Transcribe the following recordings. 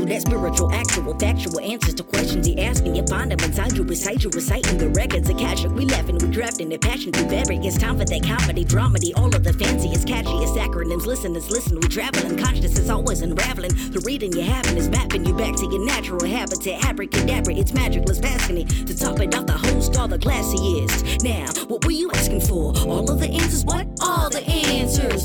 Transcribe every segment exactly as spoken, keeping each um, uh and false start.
to that spiritual, actual, factual answers to questions you're asking. You find them inside you, recite you, reciting the records of cash. We laughing, we drafting the passion to vary. It's time for that comedy, dramedy, all of the fanciest, catchiest acronyms. Listeners, listen, we traveling. Conscious is always unraveling. The reading you're having is mapping you back to your natural habitat. Abracadabra, it's magic, let's passing it. To top it off, the host, all the classiest. Now, what were you asking for? All of the answers, what? All the answers.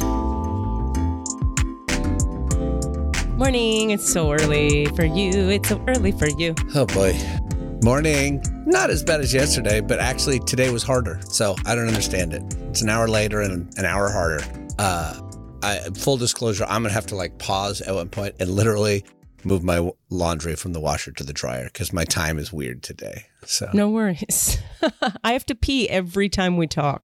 Morning, it's so early for you. It's so early for you. Oh boy. Morning. Not as bad as yesterday, but actually today was harder. So I don't understand it. It's an hour later and an hour harder. Uh, I, full disclosure, I'm going to have to like pause at one point and literally move my laundry from the washer to the dryer because my time is weird today. So no worries. I have to pee every time we talk.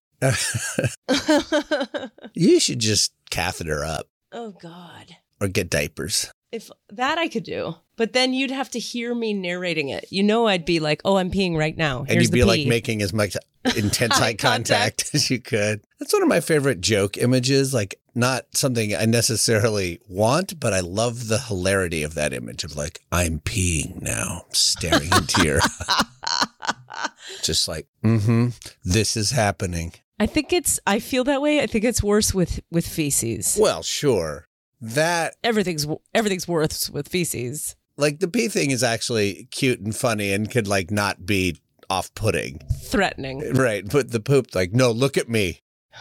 You should just catheter up. Oh, God. Or get diapers. If that I could do, but then you'd have to hear me narrating it. You know, I'd be like, oh, I'm peeing right now. Here's and you'd be the like pee. making as much intense eye contact as you could. That's one of my favorite joke images. Like not something I necessarily want, but I love the hilarity of that image of like, I'm peeing now, staring into your just like, mm-hmm, this is happening. I think it's, I feel that way. I think it's worse with, with feces. Well, sure. That everything's everything's worse with feces. Like the pee thing is actually cute and funny and could like not be off-putting, threatening, right? But the poop, like, no, look at me,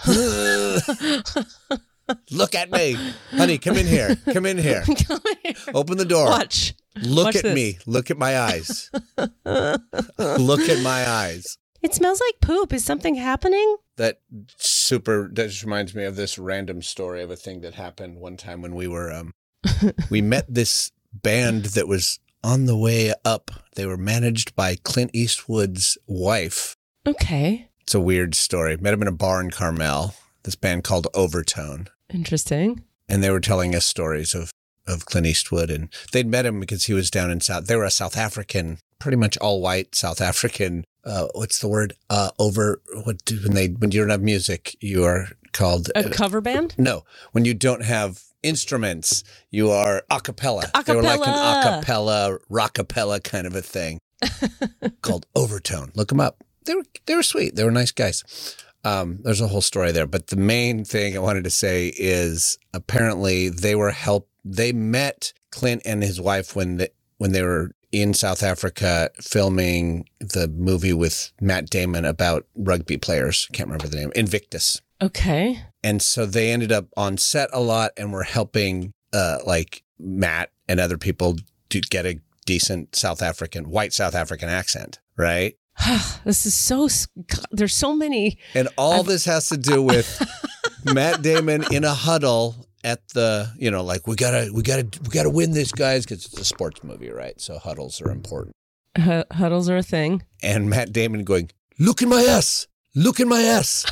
look at me, honey, come in here, come in here, come here. Open the door, watch, look watch at this. me, look at my eyes, look at my eyes. It smells like poop. Is something happening? That super, that just reminds me of this random story of a thing that happened one time when we were, um, we met this band that was on the way up. They were managed by Clint Eastwood's wife. Okay. It's a weird story. Met him in a bar in Carmel, this band called Overtone. Interesting. And they were telling us stories of, of Clint Eastwood. And they'd met him because he was down in South, they were a South African, pretty much all white South African. Uh, what's the word? Uh, over what do, when they when you don't have music, you are called a cover band. No, when you don't have instruments, you are a cappella. A They were like an cappella. a cappella, rockapella kind of a thing called Overtone. Look them up. They were they were sweet. They were nice guys. Um, there's a whole story there, but the main thing I wanted to say is apparently they were help. They met Clint and his wife when they, when they were in South Africa filming the movie with Matt Damon about rugby players. Can't remember the name. Invictus. Okay. And so they ended up on set a lot and were helping uh, like Matt and other people to get a decent South African, white South African accent, right? This is so, there's so many. And all I've, this has to do with Matt Damon in a huddle at the, you know, like we gotta, we gotta, we gotta win this, guys, because it's a sports movie, right? So huddles are important. H- huddles are a thing. And Matt Damon going, look in my ass, look in my ass.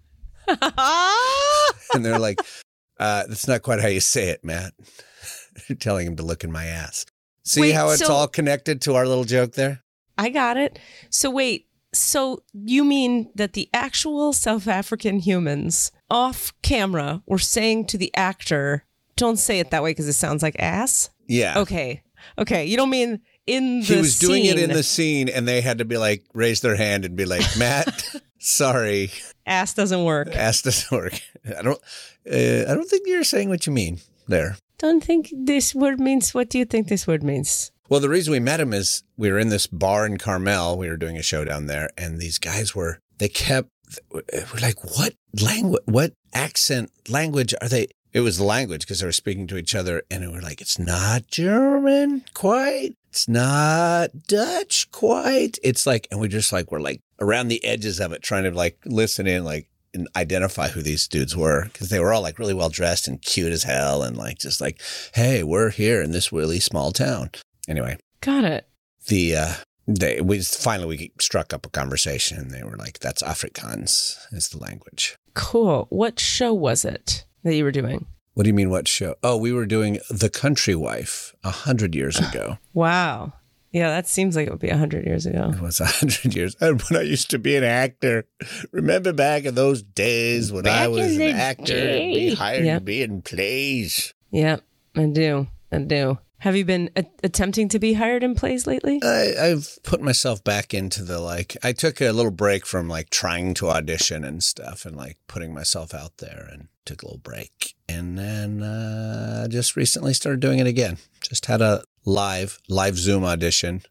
And they're like, uh, that's not quite how you say it, Matt. You're telling him to look in my ass. See Wait, how it's so- all connected to our little joke there? I got it. So wait, so you mean that the actual South African humans off camera were saying to the actor, don't say it that way because it sounds like ass? Yeah. Okay. Okay. You don't mean in the He was doing it in scene. the scene and they had to be like, raise their hand and be like, Matt, sorry. Ass doesn't work. Ass doesn't work. I don't, uh, I don't think you're saying what you mean there. Don't think this word means, what do you think this word means? Well, the reason we met him is we were in this bar in Carmel. We were doing a show down there, and these guys were, they kept, we're like, what language, what accent language are they? It was the language because they were speaking to each other, and we were like, it's not German quite. It's not Dutch quite. It's like, and we just like, we're like around the edges of it, trying to like listen in, like, and identify who these dudes were because they were all like really well dressed and cute as hell, and like, just like, hey, we're here in this really small town. Anyway, Got it. the uh, they we finally we struck up a conversation. And they were like, "That's Afrikaans is the language." Cool. What show was it that you were doing? What do you mean? What show? Oh, we were doing The Country Wife a hundred years ago. Wow. Yeah, that seems like it would be a hundred years ago. It was a hundred years. And when I used to be an actor, remember back in those days when Back I was in an the actor, day. be hired Yep. to be in plays. Yep, I do. I do. Have you been a- attempting to be hired in plays lately? I, I've put myself back into the, like, I took a little break from, like, trying to audition and stuff and, like, putting myself out there and took a little break. And then uh, just recently started doing it again. Just had a live, live Zoom audition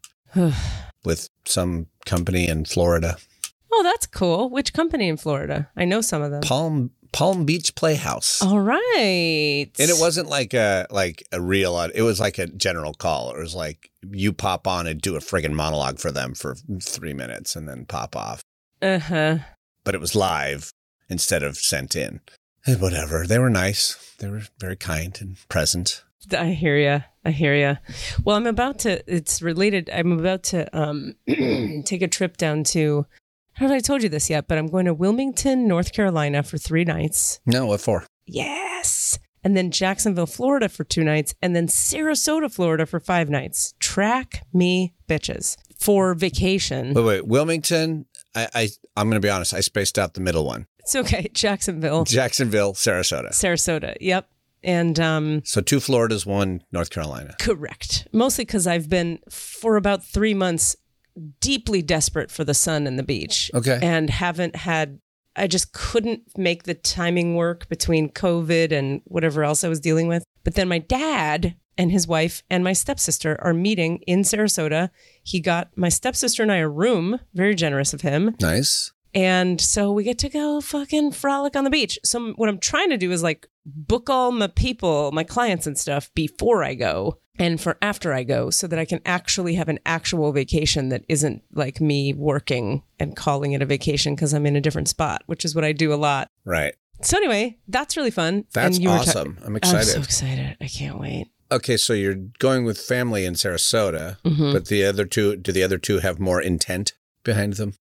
with some company in Florida. Oh, that's cool. Which company in Florida? I know some of them. Palm Palm Beach Playhouse. All right. And it wasn't like a like a real, it was like a general call. It was like you pop on and do a friggin' monologue for them for three minutes and then pop off. Uh-huh. But it was live instead of sent in. And whatever. They were nice. They were very kind and present. I hear you. I hear you. Well, I'm about to, it's related. I'm about to um, take a trip down to, I don't know if I told you this yet, but I'm going to Wilmington, North Carolina for three nights. No, what for? Yes. And then Jacksonville, Florida for two nights. And then Sarasota, Florida for five nights. Track me, bitches. For vacation. Wait, wait. Wilmington, I, I, I'm going to be honest. I spaced out the middle one. It's okay. Jacksonville. Jacksonville, Sarasota. Sarasota. Yep. And um, so two Floridas, one North Carolina. Correct. Mostly because I've been for about three months deeply desperate for the sun and the beach. Okay. And haven't had, I just couldn't make the timing work between COVID and whatever else I was dealing with. But then my dad and his wife and my stepsister are meeting in Sarasota. He got my stepsister and I a room, very generous of him. Nice. And so we get to go fucking frolic on the beach. So what I'm trying to do is like book all my people, my clients and stuff before I go and for after I go so that I can actually have an actual vacation that isn't like me working and calling it a vacation because I'm in a different spot, which is what I do a lot. Right. So anyway, that's really fun. That's and you awesome. Ta- I'm excited. I'm so excited. I can't wait. Okay, so you're going with family in Sarasota, Mm-hmm. but the other two, do the other two have more intent behind them?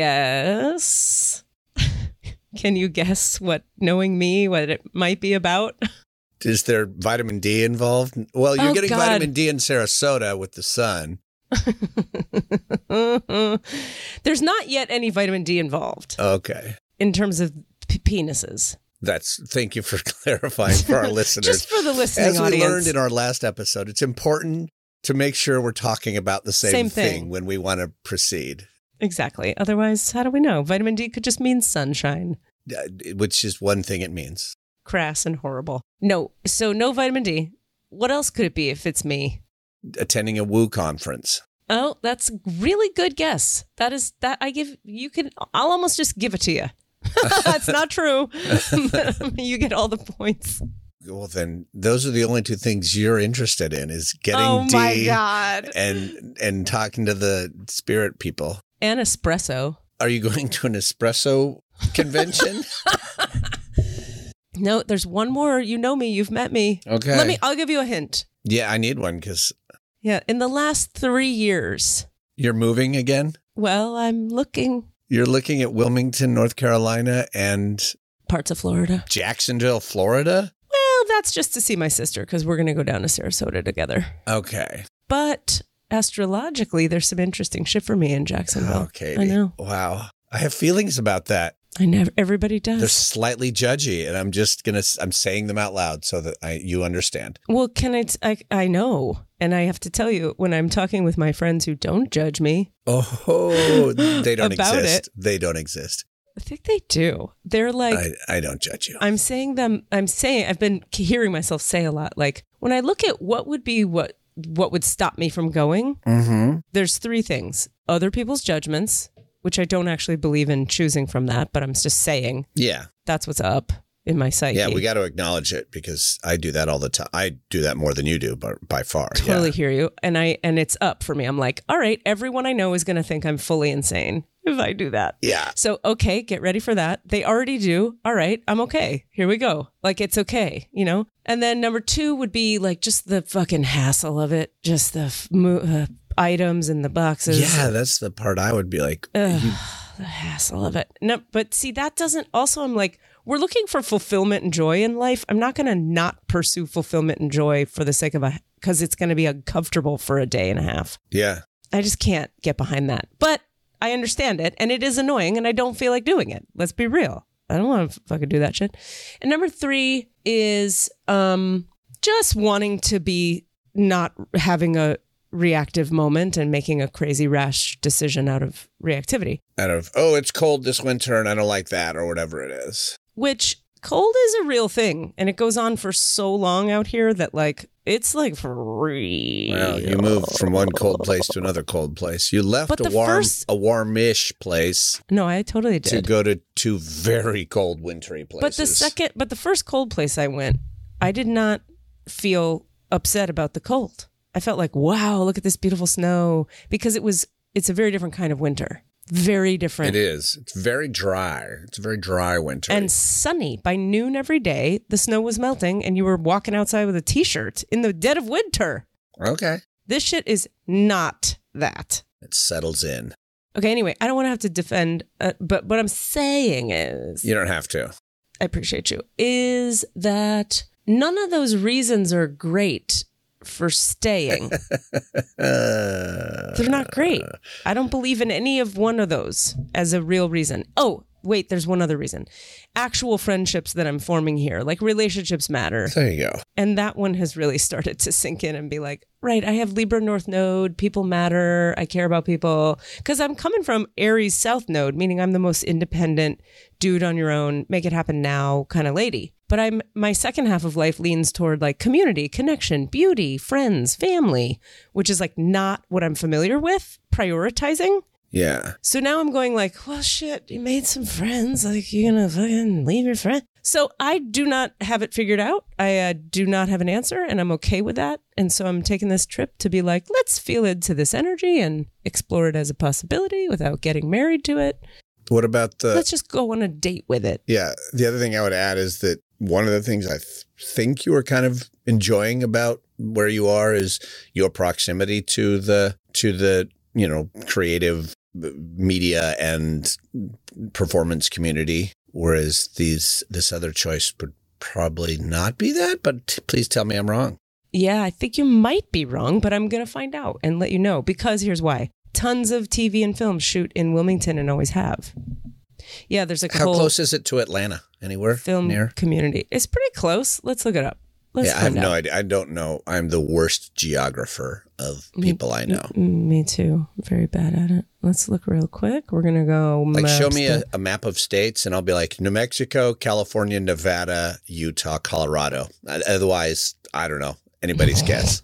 Yes. Can you guess what, knowing me, what it might be about? Is there vitamin D involved? Well, you're Oh, getting God. vitamin D in Sarasota with the sun. There's not yet any vitamin D involved Okay. in terms of p- penises. That's thank you for clarifying for our listeners. Just for the listening As we audience. learned in our last episode, it's important to make sure we're talking about the same, Same thing. thing. when we want to proceed, Exactly. Otherwise, how do we know? Vitamin D could just mean sunshine. uh, which is one thing it means. Crass and horrible. No. So no vitamin D. What else could it be if it's me? Attending a woo conference. Oh, that's a really good guess. That is that I give you can I'll almost just give it to you. That's not true. You get all the points. Well, then those are the only two things you're interested in is getting Oh D my God. and and talking to the spirit people. And espresso. Are you going to an espresso convention? No, there's one more. You know me. You've met me. Okay. Let me, I'll give you a hint. Yeah, I need one because Yeah. In the last three years, you're moving again. well, I'm looking You're looking at Wilmington, North Carolina and parts of Florida. Jacksonville, Florida. Well, that's just to see my sister because we're going to go down to Sarasota together. Okay. But astrologically, there's some interesting shit for me in Jacksonville. Oh, Katie. I know. Wow. I have feelings about that. I never. Everybody does. They're slightly judgy, and I'm just gonna. I'm saying them out loud so that I you understand. Well, can I, t- I? I know, and I have to tell you when I'm talking with my friends who don't judge me. Oh, they don't About exist. it. They don't exist. I think they do. They're like, I, I don't judge you. I'm saying them. I'm saying I've been hearing myself say a lot. Like when I look at what would be what what would stop me from going. Mm-hmm. There's three things: other people's judgments, which I don't actually believe in choosing from that, but I'm just saying Yeah. that's what's up in my psyche. Yeah, we got to acknowledge it because I do that all the time. I do that more than you do, but by far. Totally Yeah. hear you. And I and it's up for me. I'm like, all right, everyone I know is going to think I'm fully insane if I do that. Yeah. So, okay, get ready for that. They already do. All right, I'm okay. Here we go. Like, it's okay, you know? And then number two would be like just the fucking hassle of it. Just the f- mo- uh, items and the boxes. Yeah, that's the part I would be like, Ugh, you- the hassle of it. No, but see, that doesn't also, I'm like, we're looking for fulfillment and joy in life. I'm not going to not pursue fulfillment and joy for the sake of a, because it's going to be uncomfortable for a day and a half. yeah. I just can't get behind that. But I understand it, and it is annoying, and I don't feel like doing it. Let's be real. I don't want to fucking do that shit. And number three is um, just wanting to be not having a reactive moment and making a crazy rash decision out of reactivity. Out of, oh, it's cold this winter and I don't like that or whatever it is. Which cold is a real thing. And it goes on for so long out here that like, it's like for real. Well, you moved from one cold place to another cold place. You left But a the warm, first- a warmish place No, I totally to did. go to two very cold, wintry places. But the second, but the first cold place I went, I did not feel upset about the cold. I felt like, wow, look at this beautiful snow, because it was, it's a very different kind of winter. Very different. It is. It's very dry. It's a very dry winter. And sunny. By noon every day, the snow was melting and you were walking outside with a t-shirt in the dead of winter. Okay. This shit is not that. It settles in. Okay, anyway, I don't want to have to defend, uh, but what I'm saying is, You don't have to. I appreciate you, is that none of those reasons are great for staying. Uh, They're not great. I don't believe in any of one of those as a real reason. Oh, wait, there's one other reason. Actual friendships that I'm forming here, like relationships matter. There you go. And that one has really started to sink in and be like, right, I have Libra North Node, people matter, I care about people. Because I'm coming from Aries South Node, meaning I'm the most independent, dude on your own, make it happen now kind of lady. But I'm my second half of life leans toward like community, connection, beauty, friends, family, which is like not what I'm familiar with, prioritizing. Yeah. So now I'm going like, well, shit, you made some friends. Like, you're going to fucking leave your friend. So I do not have it figured out. I uh, do not have an answer, and I'm okay with that. And so I'm taking this trip to be like, let's feel into this energy and explore it as a possibility without getting married to it. What about the... Let's just go on a date with it. Yeah. The other thing I would add is that one of the things I th- think you are kind of enjoying about where you are is your proximity to the, to the, you know, creative media and performance community, whereas these, this other choice would probably not be that, but t- please tell me I'm wrong. Yeah, I think you might be wrong, but I'm going to find out and let you know, because here's why. Tons of T V and film shoot in Wilmington and always have. Yeah, there's like a How whole close is it to Atlanta? Anywhere film near? community. It's pretty close. Let's look it up. Let's Yeah, I have find no out. idea. I don't know. I'm the worst geographer of people I know. Mm, Me too. Very bad at it. Let's look real quick. We're going to go. Like, show maps me a, the- a map of states, and I'll be like, New Mexico, California, Nevada, Utah, Colorado. Otherwise, I don't know. Anybody's guess.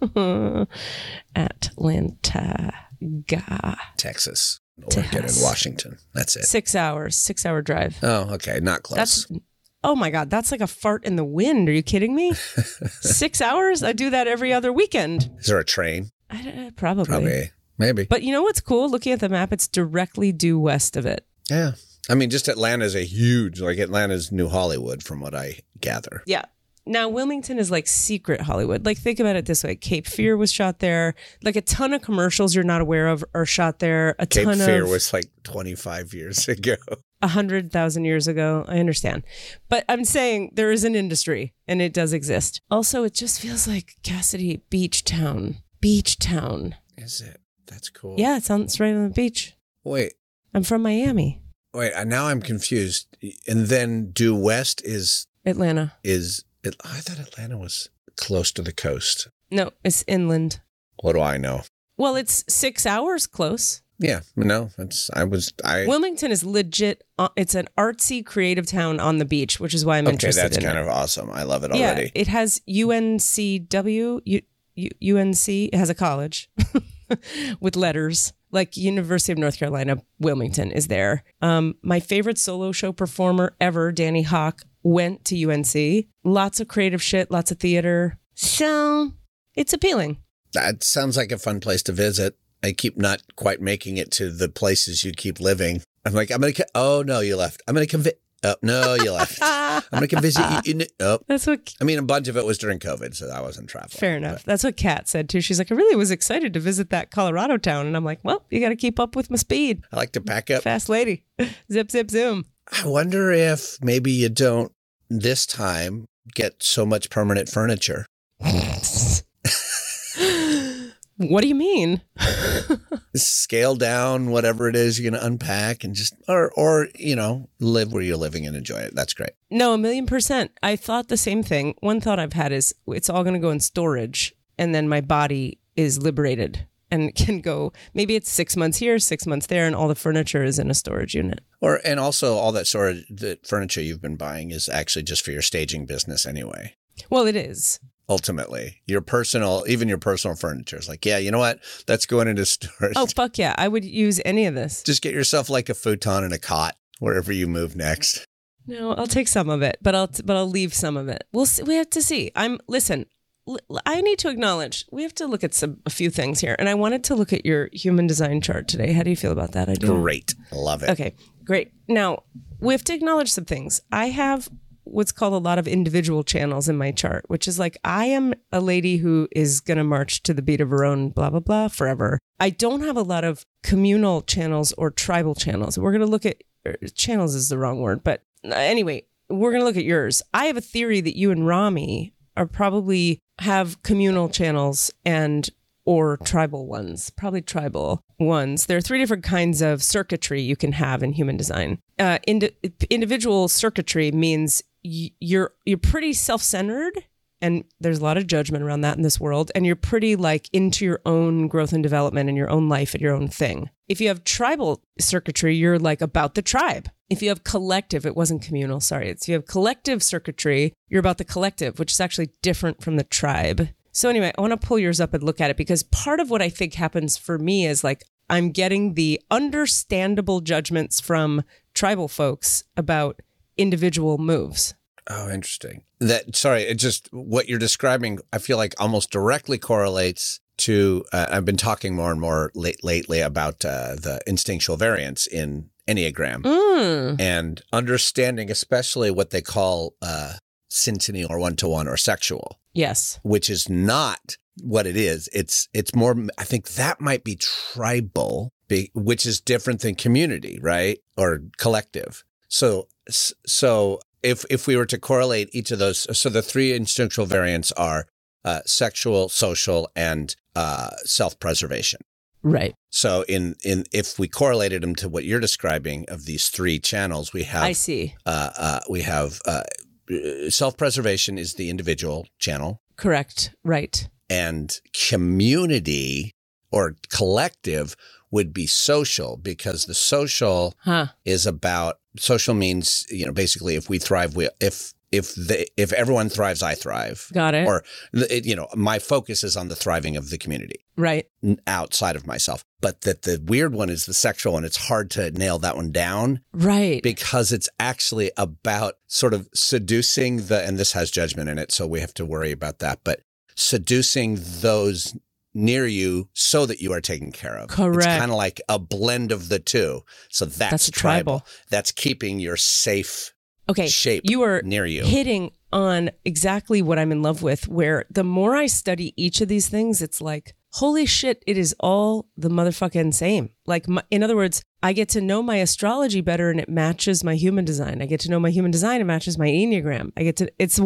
Atlanta. Ga. Texas, Oregon, and Washington. That's it. Six hours. Six hour drive. Oh, okay. Not close. That's. Oh my God, that's like a fart in the wind. Are you kidding me? Six hours? I do that every other weekend. Is there a train? I, uh, probably. Probably. Maybe. But you know what's cool? Looking at the map, it's directly due west of it. Yeah. I mean, just Atlanta's a huge, like Atlanta's New Hollywood, from what I gather. Yeah. Now, Wilmington is like secret Hollywood. Like, think about it this way. Cape Fear was shot there. Like, a ton of commercials you're not aware of are shot there. A Cape ton Fear of was like twenty-five years ago. a hundred thousand years ago. I understand. But I'm saying there is an industry and it does exist. Also, it just feels like Cassidy Beach Town. Beach Town. Is it? That's cool. Yeah, it sounds right on the beach. Wait, I'm from Miami, wait. uh, Now I'm confused. And then due west is, Atlanta. is, it, I thought Atlanta was close to the coast. No, it's inland. What do I know? Well, it's six hours close. Yeah, no, it's, I was, I, Wilmington is legit. Uh, it's an artsy, creative town on the beach, which is why I'm okay, interested that's in kind it. of awesome. I love it Yeah, already. it has U N C W, U, U, U N C. It has a college with letters. Like University of North Carolina, Wilmington is there. Um, my favorite solo show performer ever, Danny Hawk, went to U N C. Lots of creative shit, lots of theater. So it's appealing. That sounds like a fun place to visit. I keep not quite making it to the places you keep living. I'm like, I'm going to, oh, no, you left. I'm going to come, vi- oh, no, you left. I'm going to come visit you. In, oh. That's what. I mean, a bunch of it was during COVID, so I wasn't traveling. Fair enough. But That's what Kat said too. She's like, I really was excited to visit that Colorado town. And I'm like, well, you got to keep up with my speed. I like to pack up. Fast lady. Zip, zip, zoom. I wonder if maybe you don't this time get so much permanent furniture. What do you mean? Scale down whatever it is you're going to unpack and just, or, or, you know, live where you're living and enjoy it. That's great. No, a million percent. I thought the same thing. One thought I've had is it's all going to go in storage. and then my body is liberated and can go, maybe it's six months here, six months there, and all the furniture is in a storage unit. Or and also all that sort of the furniture you've been buying is actually just for your staging business anyway. Well, it is. Ultimately, your personal, even your personal furniture is like, yeah, you know what? That's going into storage. Oh, fuck yeah. I would use any of this. Just get yourself like a futon and a cot wherever you move next. No, I'll take some of it, but I'll but I'll leave some of it. We'll see. We have to see. I'm listen. L- I need to acknowledge we have to look at some a few things here, and I wanted to look at your human design chart today. How do you feel about that idea? Great, love it. Okay, great. Now we have to acknowledge some things. I have what's called a lot of individual channels in my chart, which is like I am a lady who is going to march to the beat of her own blah, blah, blah forever. I don't have a lot of communal channels or tribal channels. We're going to look at channels is the wrong word. But anyway, we're going to look at yours. I have a theory that you and Rami are probably have communal channels and or tribal ones, probably tribal ones. There are three different kinds of circuitry you can have in human design. Uh, indi- individual circuitry means you're you're pretty self-centered, and there's a lot of judgment around that in this world, and you're pretty like into your own growth and development and your own life and your own thing. If you have tribal circuitry, you're like about the tribe. If you have collective, it wasn't communal, sorry. It's if you have collective circuitry, you're about the collective, which is actually different from the tribe. So anyway, I want to pull yours up and look at it, because part of what I think happens for me is like I'm getting the understandable judgments from tribal folks about individual moves. Oh, interesting. That sorry, it just what you're describing, I feel like almost directly correlates to. Uh, I've been talking more and more late lately about uh, the instinctual variance in Enneagram mm. and understanding, especially what they call uh, syntony or one to one or sexual. Yes, which is not what it is. It's it's more. I think that might be tribal, be, which is different than community, right, or collective. So so. If if we were to correlate each of those, so the three instinctual variants are uh, sexual, social, and uh, self-preservation. Right. So in in if we correlated them to what you're describing of these three channels, we have. I see. Uh, uh, we have uh, self-preservation is the individual channel. Correct. Right. And community or collective would be social, because the social huh. is about social means, you know, basically if we thrive, we, if, if the, if everyone thrives, I thrive. Got it. Or, it, you know, my focus is on the thriving of the community. Right. Outside of myself. But that the weird one is the sexual one. It's hard to nail that one down. Right. Because it's actually about sort of seducing the, and this has judgment in it, so we have to worry about that, but seducing those near you so that you are taken care of. Correct. It's kind of like a blend of the two. So that's, that's tribal. tribal. That's keeping your safe okay. shape you are near you. Hitting on exactly what I'm in love with, where the more I study each of these things, it's like, holy shit, it is all the motherfucking same. Like, my, in other words, I get to know my astrology better and it matches my human design. I get to know my human design, it matches my Enneagram. I get to, it's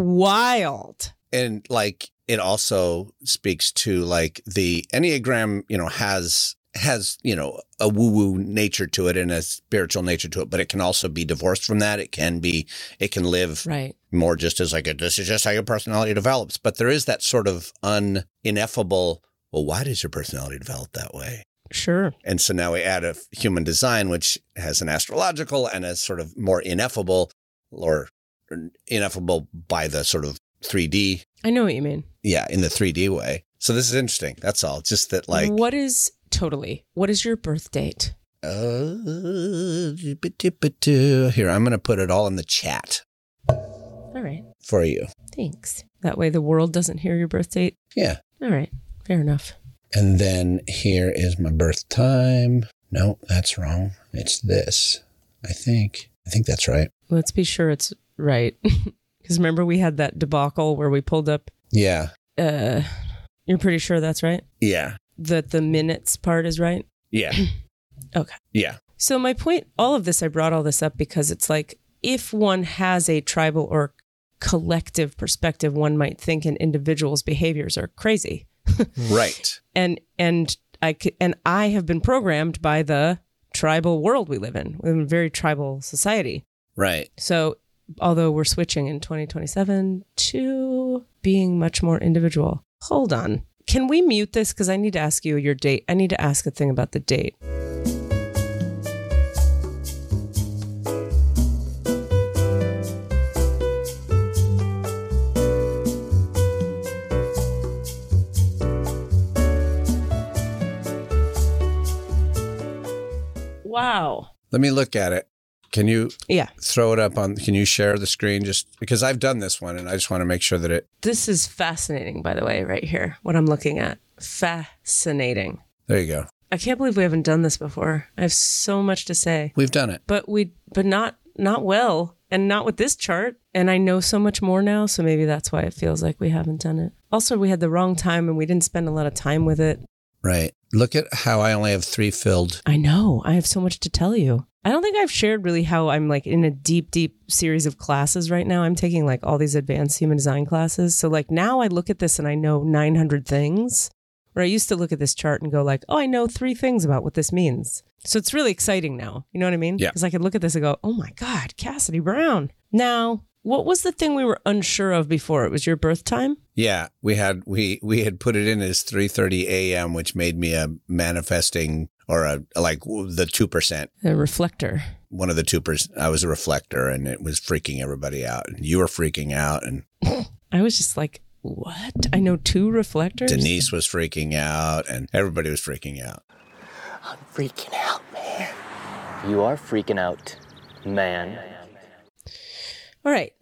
wild. And like, it also speaks to like the Enneagram, you know, has, has, you know, a woo-woo nature to it and a spiritual nature to it, but it can also be divorced from that. It can be, it can live right. more just as like a, this is just how your personality develops. But there is that sort of un ineffable, well, why does your personality develop that way? Sure. And so now we add a human design, which has an astrological and a sort of more ineffable or ineffable by the sort of three D. I know what you mean. Yeah, in the three D way. So this is interesting. That's all. Just that like. What is, totally, what is your birth date? Uh, here, I'm going to put it all in the chat. All right. For you. Thanks. That way the world doesn't hear your birth date. Yeah. All right. Fair enough. And then here is my birth time. No, that's wrong. It's this. I think. I think that's right. Let's be sure it's right. Because remember we had that debacle where we pulled up. Yeah. Uh, you're pretty sure that's right? Yeah. That the minutes part is right? Yeah. Okay. Yeah. So my point, all of this, I brought all this up because it's like, if one has a tribal or collective perspective, one might think an individual's behaviors are crazy. Right. And and I and I have been programmed by the tribal world we live in. We live in a very tribal society. Right. So although we're switching in twenty twenty-seven to being much more individual. Hold on. can we mute this? Because I need to ask you your date. I need to ask a thing about the date. Wow. Let me look at it. Can you yeah. throw it up on, can you share the screen just because I've done this one and I just want to make sure that it. This is fascinating, by the way, right here, what I'm looking at. Fascinating. There you go. I can't believe we haven't done this before. I have so much to say. We've done it. But we, but not, not well and not with this chart. And I know so much more now. So maybe that's why it feels like we haven't done it. Also, we had the wrong time and we didn't spend a lot of time with it. Right. Look at how I only have three filled. I know. I have so much to tell you. I don't think I've shared really how I'm like in a deep, deep series of classes right now. I'm taking like all these advanced human design classes. So like now I look at this and I know nine hundred things, where I used to look at this chart and go like, oh, I know three things about what this means. So it's really exciting now. You know what I mean? Yeah. Because I could look at this and go, oh my God, Cassidy Brown. Now, what was the thing we were unsure of before? It was your birth time? Yeah, we had we we had put it in as three thirty a.m., which made me a manifesting or a like the two percent. A reflector. One of the two percent. I was a reflector and it was freaking everybody out. And you were freaking out. And I was just like, what? I know two reflectors? Denise was freaking out and everybody was freaking out. I'm freaking out, man. You are freaking out, man. All right.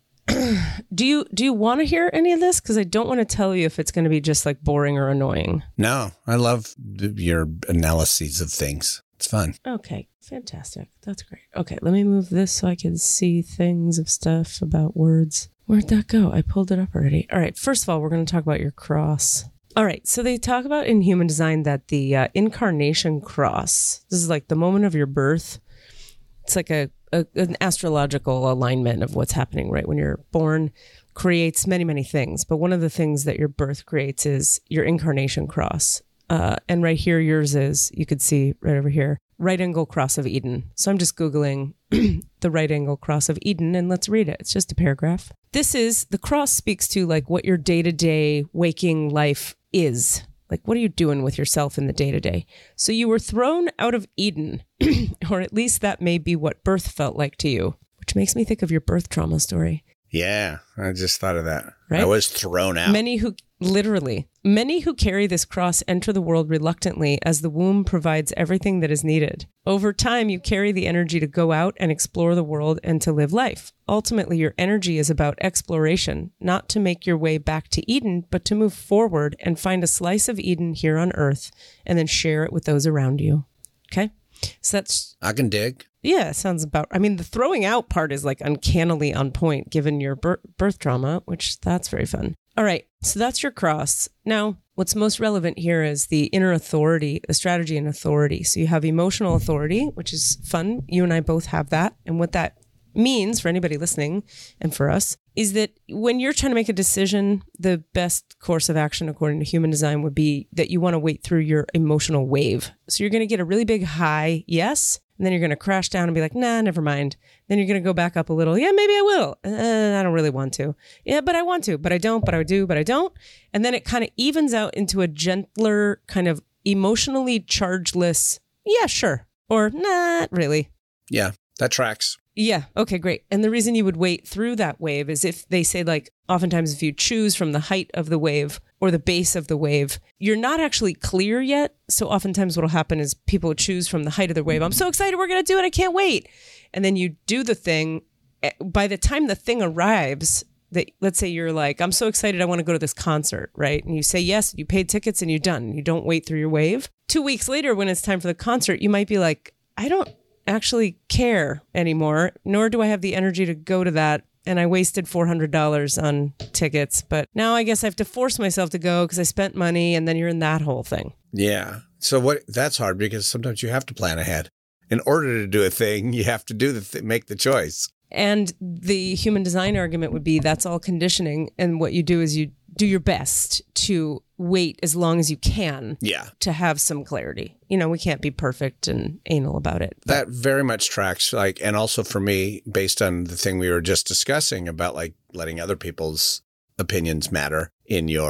do you do you want to hear any of this? Because I don't want to tell you if it's going to be just like boring or annoying. No, I love your analyses of things. It's fun. Okay, fantastic. That's great. Okay, let me move this so I can see things of stuff about words. Where'd that go? I pulled it up already. All right, first of all, we're going to talk about your cross. All right, so they talk about in human design that the uh, incarnation cross, this is like the moment of your birth. It's like a A, an astrological alignment of what's happening right when you're born, creates many, many things. But one of the things that your birth creates is your incarnation cross. Uh, and right here, yours is, you could see right over here, right angle cross of Eden. So I'm just Googling the right angle cross of Eden and let's read it. It's just a paragraph. This is, the cross speaks to like what your day-to-day waking life is. Like, what are you doing with yourself in the day-to-day? So you were thrown out of Eden, or at least that may be what birth felt like to you, which makes me think of your birth trauma story. Yeah, I just thought of that. Right? I was thrown out. Many who, literally, many who carry this cross enter the world reluctantly as the womb provides everything that is needed. Over time, you carry the energy to go out and explore the world and to live life. Ultimately, your energy is about exploration, not to make your way back to Eden, but to move forward and find a slice of Eden here on Earth and then share it with those around you. Okay? So that's... I can dig. Yeah, sounds about... I mean, the throwing out part is like uncannily on point given your bir- birth trauma, which that's very fun. All right, so that's your cross. Now, what's most relevant here is the inner authority, the strategy and authority. So you have emotional authority, which is fun. You and I both have that. And what that means for anybody listening and for us is that when you're trying to make a decision, the best course of action according to human design would be that you want to wait through your emotional wave. So you're going to get a really big high, yes, and then you're going to crash down and be like, nah, never mind. Then you're going to go back up a little. Yeah, maybe I will. Uh, I don't really want to. Yeah, but I want to, but I don't, but I do, but I don't. And then it kind of evens out into a gentler kind of emotionally chargeless, yeah, sure. Or not really. Yeah, that tracks. Yeah. Okay, great. And the reason you would wait through that wave is if they say like oftentimes if you choose from the height of the wave or the base of the wave, you're not actually clear yet. So oftentimes what will happen is people choose from the height of the wave. I'm so excited. We're going to do it. I can't wait. And then you do the thing. By the time the thing arrives, that let's say you're like, I'm so excited. I want to go to this concert, right? And you say yes, you paid tickets and you're done. You don't wait through your wave. Two weeks later, when it's time for the concert, you might be like, I don't actually care anymore, nor do I have the energy to go to that. And I wasted four hundred dollars on tickets, but now I guess I have to force myself to go because I spent money, and then you're in that whole thing. Yeah. So what? That's hard because sometimes you have to plan ahead. In order to do a thing, you have to do the th- make the choice. And the human design argument would be that's all conditioning. And what you do is you do your best to wait as long as you can yeah. to have some clarity. You know, we can't be perfect and anal about it. But. That very much tracks. Like, and also for me, based on the thing we were just discussing about like letting other people's opinions matter in your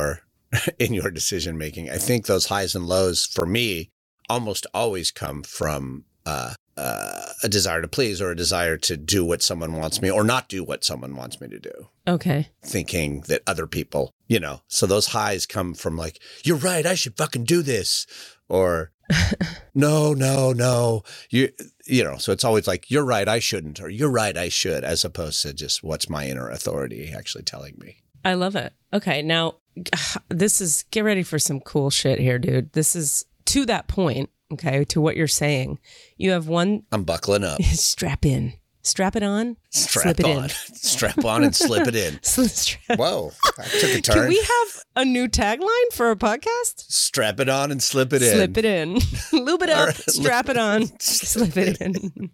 in your decision making. I think those highs and lows for me almost always come from uh, uh, a desire to please or a desire to do what someone wants me or not do what someone wants me to do. Okay. Thinking that other people, you know, so those highs come from like, you're right, I should fucking do this. Or no, no, no, you, you know, so it's always like, you're right, I shouldn't, or you're right, I should, as opposed to just what's my inner authority actually telling me. I love it. Okay. Now, this is, get ready for some cool shit here, dude. This is to that point, okay, to what you're saying. You have one. I'm buckling up. Strap in. Strap it on. Strap slip it on. in. Strap on and slip it in. Strap- Whoa. That took a turn. Can we have a new tagline for our podcast? Strap it on and slip it in. Slip it in. Lube it up. Right. Strap it on. Slip it in.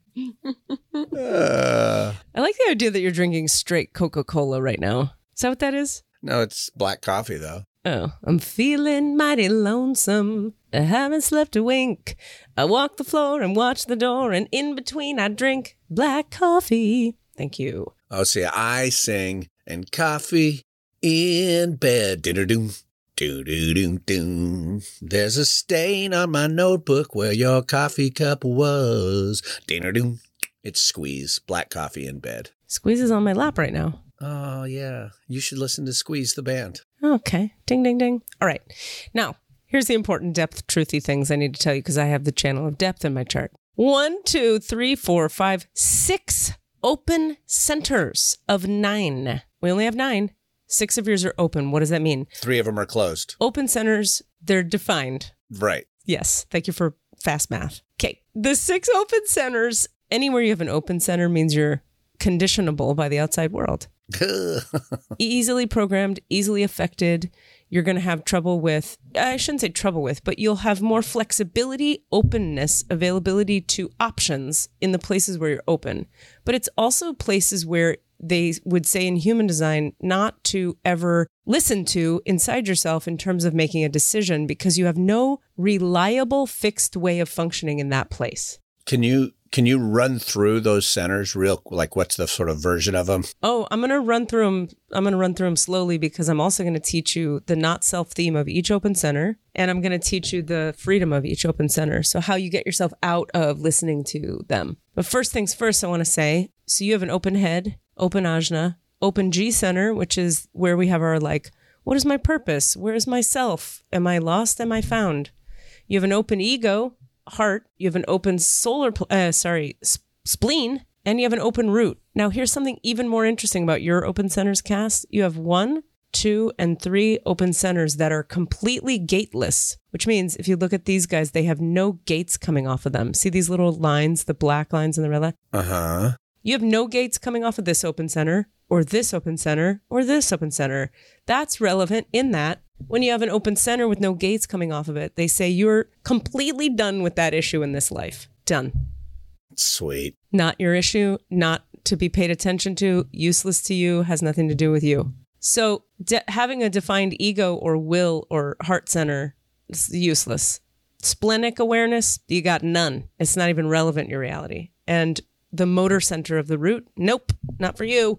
uh, I like the idea that you're drinking straight Coca-Cola right now. Is that what that is? no, it's black coffee, though. Oh, I'm feeling mighty lonesome. I haven't slept a wink. I walk the floor and watch the door, and in between I drink black coffee. Thank you. Oh, see, I sing and coffee in bed. Do-do-doom, do-do-doom-doom. There's a stain on my notebook where your coffee cup was. Do-do-doom. It's Squeeze, black coffee in bed. Squeeze is on my lap right now. Oh, yeah. You should listen to Squeeze the band. Okay. Ding, ding, ding. All right. Now, here's the important depth, truthy things I need to tell you because I have the channel of depth in my chart. One, two, three, four, five, six open centers of nine. We only have nine. Six of yours are open. What does that mean? Three of them are closed. Open centers, they're defined. Right. Yes. Thank you for fast math. Okay. The six open centers, anywhere you have an open center means you're conditionable by the outside world. Easily programmed, easily affected. You're going to have trouble with, I shouldn't say trouble with, but you'll have more flexibility, openness, availability to options in the places where you're open. But it's also places where they would say in human design not to ever listen to inside yourself in terms of making a decision because you have no reliable fixed way of functioning in that place. Can you can you run through those centers real, like what's the sort of version of them? Oh, I'm going to run through them. I'm going to run through them slowly because I'm also going to teach you the not self theme of each open center. And I'm going to teach you the freedom of each open center. So how you get yourself out of listening to them. But first things first, I want to say, so you have an open head, open ajna, open G center, which is where we have our like, what is my purpose? Where is myself? Am I lost? Am I found? You have an open ego, heart. You have an open solar, pl- uh, sorry, sp- spleen, and you have an open root. Now, here's something even more interesting about your open centers, Cass. You have one, two, and three open centers that are completely gateless, which means if you look at these guys, they have no gates coming off of them. See these little lines, the black lines and the red line? Uh-huh. You have no gates coming off of this open center, or this open center, or this open center. That's relevant in that when you have an open center with no gates coming off of it, they say you're completely done with that issue in this life. Done. Sweet. Not your issue, not to be paid attention to, useless to you, has nothing to do with you. So de- having a defined ego or will or heart center is useless. Splenic awareness, you got none. It's not even relevant in your reality. And the motor center of the root, nope, not for you.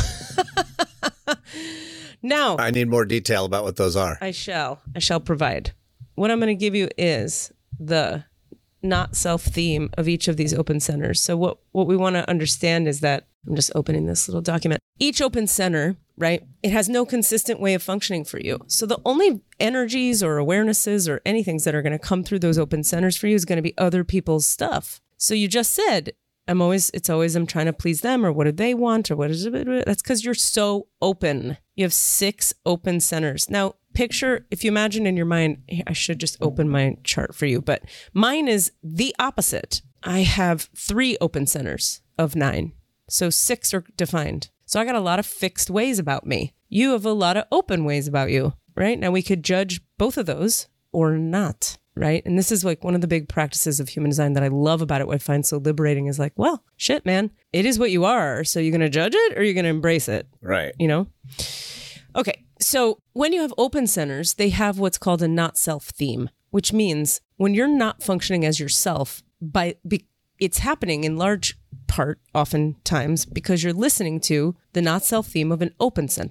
Now, I need more detail about what those are. I shall. I shall provide. What I'm going to give you is the not self theme of each of these open centers. So what, what we want to understand is that, I'm just opening this little document. Each open center, right, it has no consistent way of functioning for you. So the only energies or awarenesses or anything that are going to come through those open centers for you is going to be other people's stuff. So you just said, I'm always, it's always, I'm trying to please them, or what do they want, or what is it? That's because you're so open. You have six open centers. Now, picture, if you imagine in your mind, I should just open my chart for you, but mine is the opposite. I have three open centers of nine. So six are defined. So I got a lot of fixed ways about me. You have a lot of open ways about you, right? Now we could judge both of those or not. Right. And this is like one of the big practices of human design that I love about it. What I find so liberating is like, well, shit, man, it is what you are. So you're going to judge it or you're going to embrace it. Right. You know? Okay. So when you have open centers, they have what's called a not self theme, which means when you're not functioning as yourself, by be, it's happening in large part, oftentimes, because you're listening to the not self theme of an open center.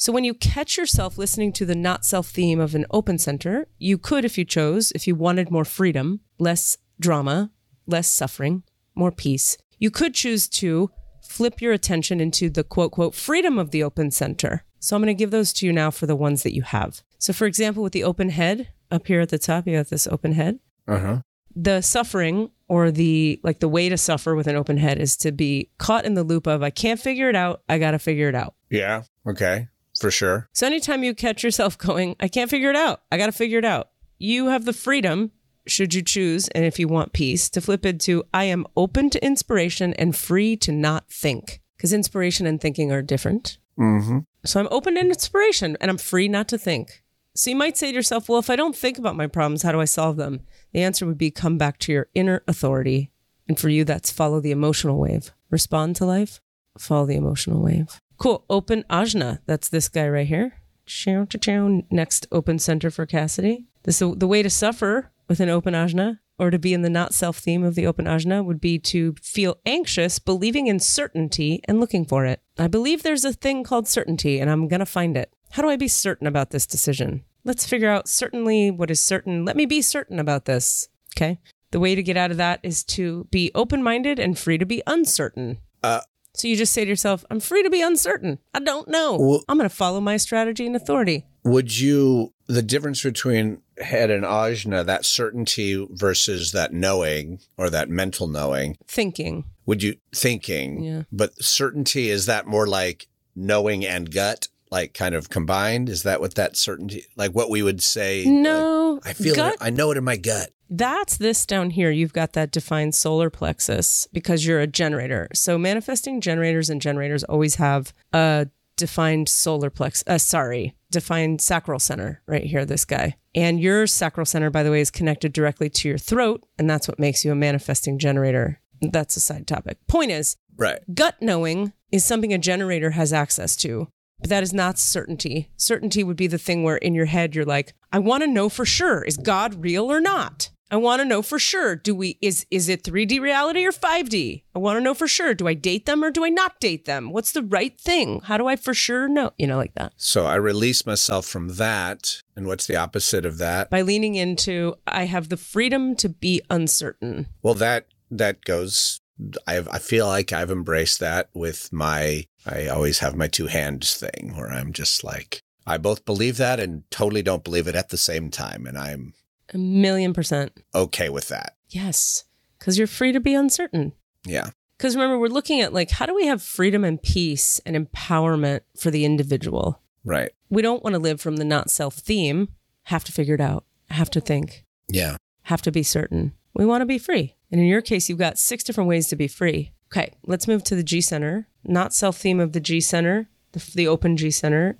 So when you catch yourself listening to the not self theme of an open center, you could, if you chose, if you wanted more freedom, less drama, less suffering, more peace, you could choose to flip your attention into the quote, quote, freedom of the open center. So I'm going to give those to you now for the ones that you have. So for example, with the open head up here at the top, you have this open head. Uh-huh. The suffering or the, like the way to suffer with an open head is to be caught in the loop of, I can't figure it out. I got to figure it out. Yeah. Okay. For sure. So anytime you catch yourself going, I can't figure it out. I got to figure it out. You have the freedom, should you choose, and if you want peace, to flip it to, I am open to inspiration and free to not think. Because inspiration and thinking are different. Mm-hmm. So I'm open to inspiration and I'm free not to think. So you might say to yourself, well, if I don't think about my problems, how do I solve them? The answer would be come back to your inner authority. And for you, that's follow the emotional wave. Respond to life, follow the emotional wave. Cool. Open ajna. That's this guy right here. Chow, chow, chow. Next open center for Cassidy. This, the way to suffer with an open ajna, or to be in the not self theme of the open ajna, would be to feel anxious, believing in certainty and looking for it. I believe there's a thing called certainty and I'm going to find it. How do I be certain about this decision? Let's figure out certainly what is certain. Let me be certain about this. Okay. The way to get out of that is to be open-minded and free to be uncertain. Uh, So you just say to yourself, I'm free to be uncertain. I don't know. Well, I'm going to follow my strategy and authority. Would you, the difference between head and ajna, that certainty versus that knowing or that mental knowing, Thinking. would you, thinking, Yeah. but certainty, is that more like knowing and gut, like kind of combined? Is that what that certainty, like what we would say? No. Like, I feel gut, it, I know it in my gut. That's this down here. You've got that defined solar plexus because you're a generator. So manifesting generators and generators always have a defined solar plexus, uh, sorry, defined sacral center right here, this guy. And your sacral center, by the way, is connected directly to your throat. And that's what makes you a manifesting generator. That's a side topic. Point is, Right. gut knowing is something a generator has access to. But that is not certainty. Certainty would be the thing where in your head, you're like, I want to know for sure. Is God real or not? I want to know for sure. Do we, is, is it three D reality or five D? I want to know for sure. Do I date them or do I not date them? What's the right thing? How do I for sure know? You know, like that. So I release myself from that. And what's the opposite of that? By leaning into, I have the freedom to be uncertain. Well, that, that goes, I've, I feel like I've embraced that with my, I always have my two hands thing where I'm just like, I both believe that and totally don't believe it at the same time. And I'm A million percent. okay with that. Yes. Because you're free to be uncertain. Yeah. Because remember, we're looking at like, how do we have freedom and peace and empowerment for the individual? Right. We don't want to live from the not self theme. Have to figure it out. Have to think. Yeah. Have to be certain. We want to be free. And in your case, you've got six different ways to be free. Okay, let's move to the G center. Not self theme of the G center, the, the open G center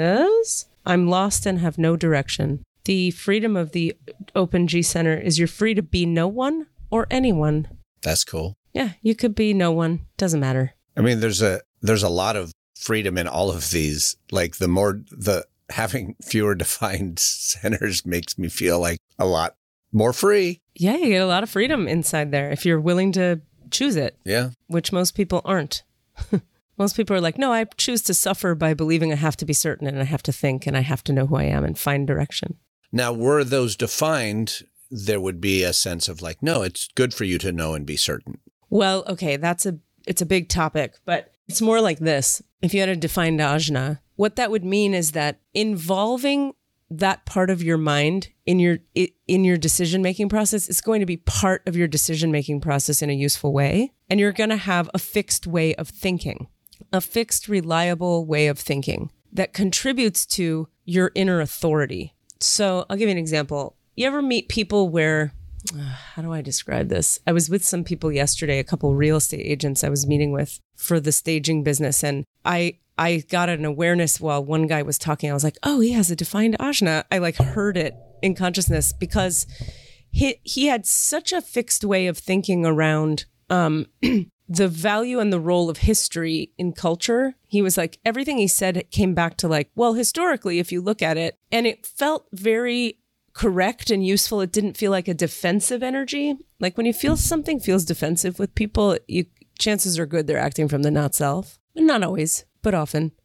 is I'm lost and have no direction. The freedom of the open G center is you're free to be no one or anyone. That's cool. Yeah, you could be no one. Doesn't matter. I mean, there's a, there's a lot of freedom in all of these. Like the more, the having fewer defined centers makes me feel like a lot more free. Yeah, you get a lot of freedom inside there if you're willing to choose it. Yeah. Which most people aren't. Most people are like, no, I choose to suffer by believing I have to be certain and I have to think and I have to know who I am and find direction. Now, were those defined, there would be a sense of like, no, it's good for you to know and be certain. Well, okay, that's a it's a big topic, but it's more like this. If you had a defined ajna, what that would mean is that involving that part of your mind in your in your decision-making process is going to be part of your decision-making process in a useful way. And you're going to have a fixed way of thinking, a fixed, reliable way of thinking that contributes to your inner authority. So I'll give you an example. You ever meet people where, uh, how do I describe this? I was with some people yesterday, a couple real estate agents I was meeting with for the staging business. And I I got an awareness while one guy was talking. I was like, oh, he has a defined ajna. I like heard it in consciousness because he, he had such a fixed way of thinking around um, the value and the role of history in culture. He was like, everything he said came back to like, well, historically, if you look at it, and it felt very correct and useful. It didn't feel like a defensive energy. Like when you feel something feels defensive with people, you chances are good they're acting from the not self. Not always, but often.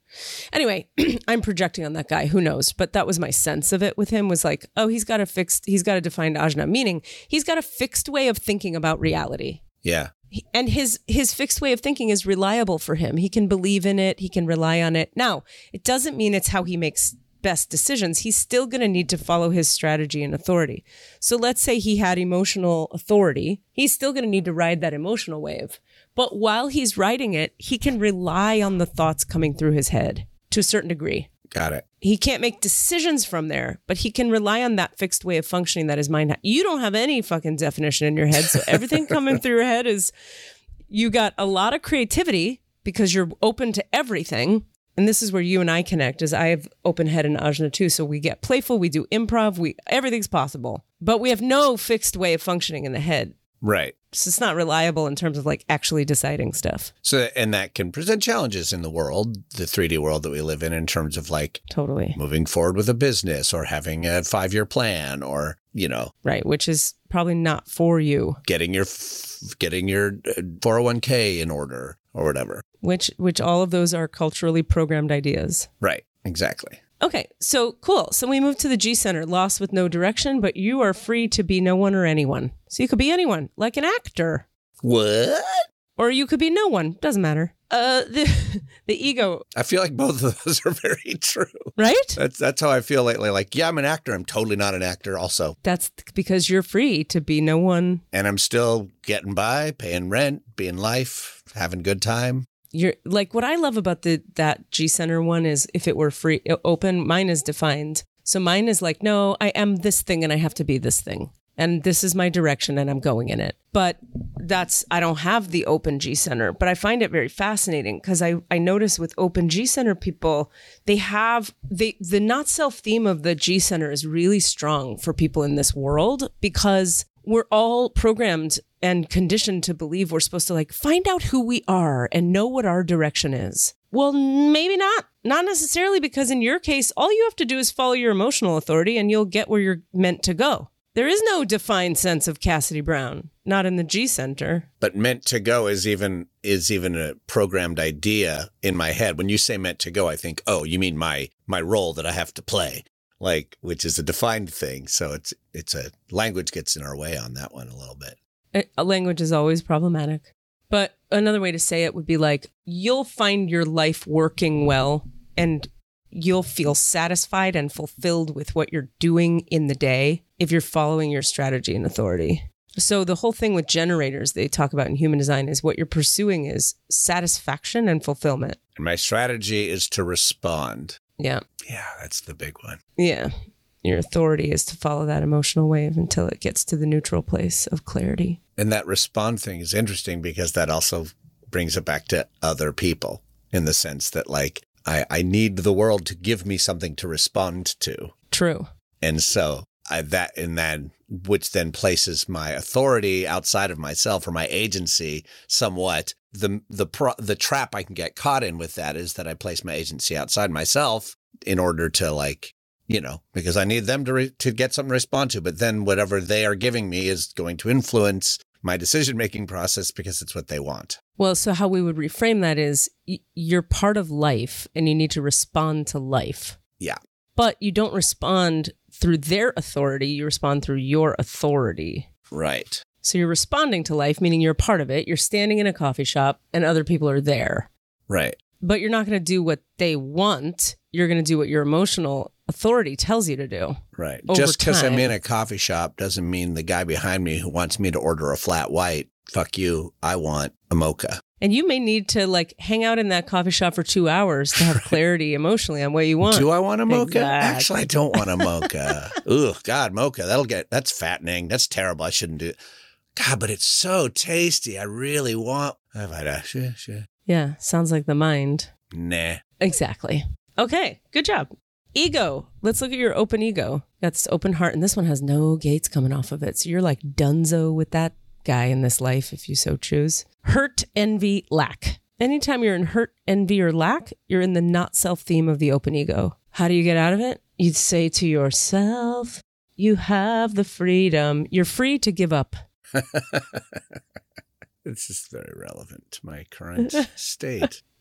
Anyway, I'm projecting on that guy. Who knows? But that was my sense of it with him was like, oh, he's got a fixed, he's got a defined ajna, meaning he's got a fixed way of thinking about reality. Yeah. And his his fixed way of thinking is reliable for him. He can believe in it. He can rely on it. Now, it doesn't mean it's how he makes best decisions. He's still going to need to follow his strategy and authority. So let's say he had emotional authority. He's still going to need to ride that emotional wave. But while he's riding it, he can rely on the thoughts coming through his head to a certain degree. Got it. He can't make decisions from there, but he can rely on that fixed way of functioning that his mind has. You don't have any fucking definition in your head. So everything coming through your head is, you got a lot of creativity because you're open to everything. And this is where you and I connect, is I have open head and ajna too. So we get playful, we do improv, we everything's possible. But we have no fixed way of functioning in the head. Right. So it's not reliable in terms of like actually deciding stuff. So, and that can present challenges in the world, the three D world that we live in, in terms of like Totally. moving forward with a business or having a five-year plan or, you know. Right. Which is probably not for you. Getting your, getting your four oh one k in order or whatever. Which, which all of those are culturally programmed ideas. Right. Exactly. Okay, so cool. So we move to the G Center, lost with no direction, but you are free to be no one or anyone. So you could be anyone, like an actor. What? Or you could be no one. Doesn't matter. Uh, the the ego. I feel like both of those are very true. Right? That's that's how I feel lately. Like, yeah, I'm an actor. I'm totally not an actor also. That's because you're free to be no one. And I'm still getting by, paying rent, being life, having a good time. You're like, what I love about the that G Center one is if it were free, open, mine is defined. So mine is like, no, I am this thing and I have to be this thing. And this is my direction and I'm going in it. But that's, I don't have the open G Center, but I find it very fascinating because I, I notice with open G Center people, they have, they, the not self theme of the G Center is really strong for people in this world because we're all programmed and conditioned to believe we're supposed to like find out who we are and know what our direction is. Well, maybe not. Not necessarily, because in your case, all you have to do is follow your emotional authority and you'll get where you're meant to go. There is no defined sense of Cassidy Brown, not in the G Center. But meant to go is even is even a programmed idea in my head. When you say meant to go, I think, oh, you mean my my role that I have to play, like, which is a defined thing. So it's it's a language gets in our way on that one a little bit. A language is always problematic. But another way to say it would be like, you'll find your life working well and you'll feel satisfied and fulfilled with what you're doing in the day if you're following your strategy and authority. So the whole thing with generators they talk about in human design is what you're pursuing is satisfaction and fulfillment. And my strategy is to respond. Yeah. Yeah, that's the big one. Yeah. Your authority is to follow that emotional wave until it gets to the neutral place of clarity. And that respond thing is interesting because that also brings it back to other people in the sense that, like, I, I need the world to give me something to respond to. True. And so I, that in that, which then places my authority outside of myself or my agency somewhat. The the pro, the trap I can get caught in with that is that I place my agency outside myself in order to, like, you know, because I need them to re, to get something to respond to. But then whatever they are giving me is going to influence my decision-making process because it's what they want. Well, so how we would reframe that is y- you're part of life and you need to respond to life. Yeah. But you don't respond through their authority. You respond through your authority. Right. So you're responding to life, meaning you're part of it. You're standing in a coffee shop and other people are there. Right. But you're not going to do what they want. You're going to do what your emotional authority tells you to do. Right. Over Just because I'm time. in a coffee shop doesn't mean the guy behind me who wants me to order a flat white, fuck you, I want a mocha. And you may need to like hang out in that coffee shop for two hours to have clarity emotionally on what you want. Do I want a mocha? Exactly. Actually, I don't want a mocha. Ugh, God, mocha, that'll get, that's fattening. That's terrible. I shouldn't do it. God, but it's so tasty. I really want. Sure, sure. Yeah, sounds like the mind. Nah. Exactly. Okay, good job. Ego. Let's look at your open ego. Got this open heart, and this one has no gates coming off of it. So you're like dunzo with that guy in this life, if you so choose. Hurt, envy, lack. Anytime you're in hurt, envy, or lack, you're in the not self theme of the open ego. How do you get out of it? You'd say to yourself, you have the freedom. You're free to give up. This is very relevant to my current state.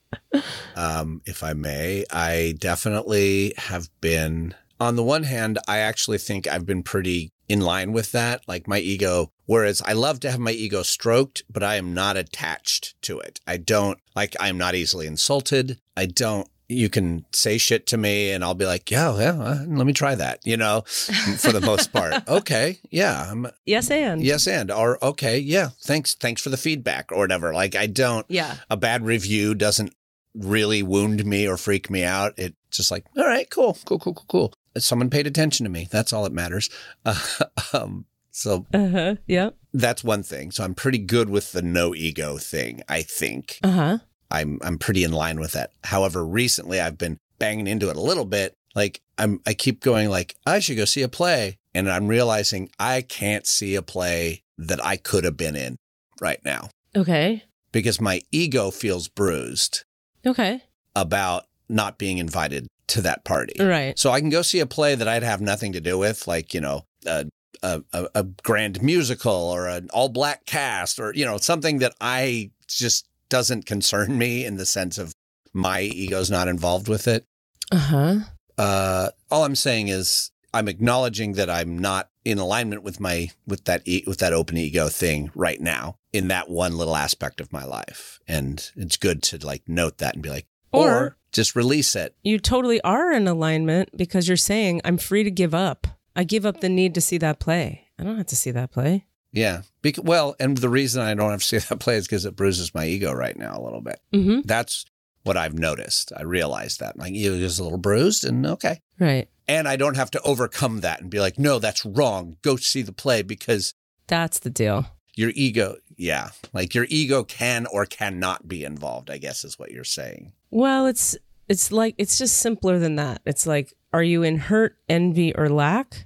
um, if I may. I definitely have been, on the one hand, I actually think I've been pretty in line with that. Like my ego, whereas I love to have my ego stroked, but I am not attached to it. I don't, like, I'm not easily insulted. I don't, you can say shit to me and I'll be like, yeah, yeah, uh, let me try that, you know, for the most part. Okay. Yeah. I'm, yes. And yes. And, or, okay. Yeah. Thanks. Thanks for the feedback or whatever. Like I don't, yeah. A bad review doesn't really wound me or freak me out. It's just like, all right, cool, cool, cool, cool, cool. Someone paid attention to me. That's all that matters. Uh, um, so uh-huh. Yeah. That's one thing. So I'm pretty good with the no ego thing, I think. Uh-huh. I'm I'm pretty in line with that. However, recently I've been banging into it a little bit. Like I'm I keep going like, I should go see a play. And I'm realizing I can't see a play that I could have been in right now. Okay. Because my ego feels bruised. Okay. About not being invited to that party. Right. So I can go see a play that I'd have nothing to do with, like, you know, a, a, a grand musical or an all black cast or, you know, something that I just doesn't concern me in the sense of my ego's not involved with it. Uh-huh. Uh, all I'm saying is I'm acknowledging that I'm not in alignment with my, with that, e- with that open ego thing right now in that one little aspect of my life. And it's good to like note that and be like, or, or just release it. You totally are in alignment because you're saying I'm free to give up. I give up the need to see that play. I don't have to see that play. Yeah. Bec- well, and the reason I don't have to see that play is because it bruises my ego right now a little bit. Mm-hmm. That's what I've noticed. I realized that my ego is a little bruised and okay. Right. And I don't have to overcome that and be like, no, that's wrong. Go see the play because that's the deal. Your ego. Yeah. Like your ego can or cannot be involved, I guess is what you're saying. Well, it's it's like it's just simpler than that. It's like, are you in hurt, envy, or lack?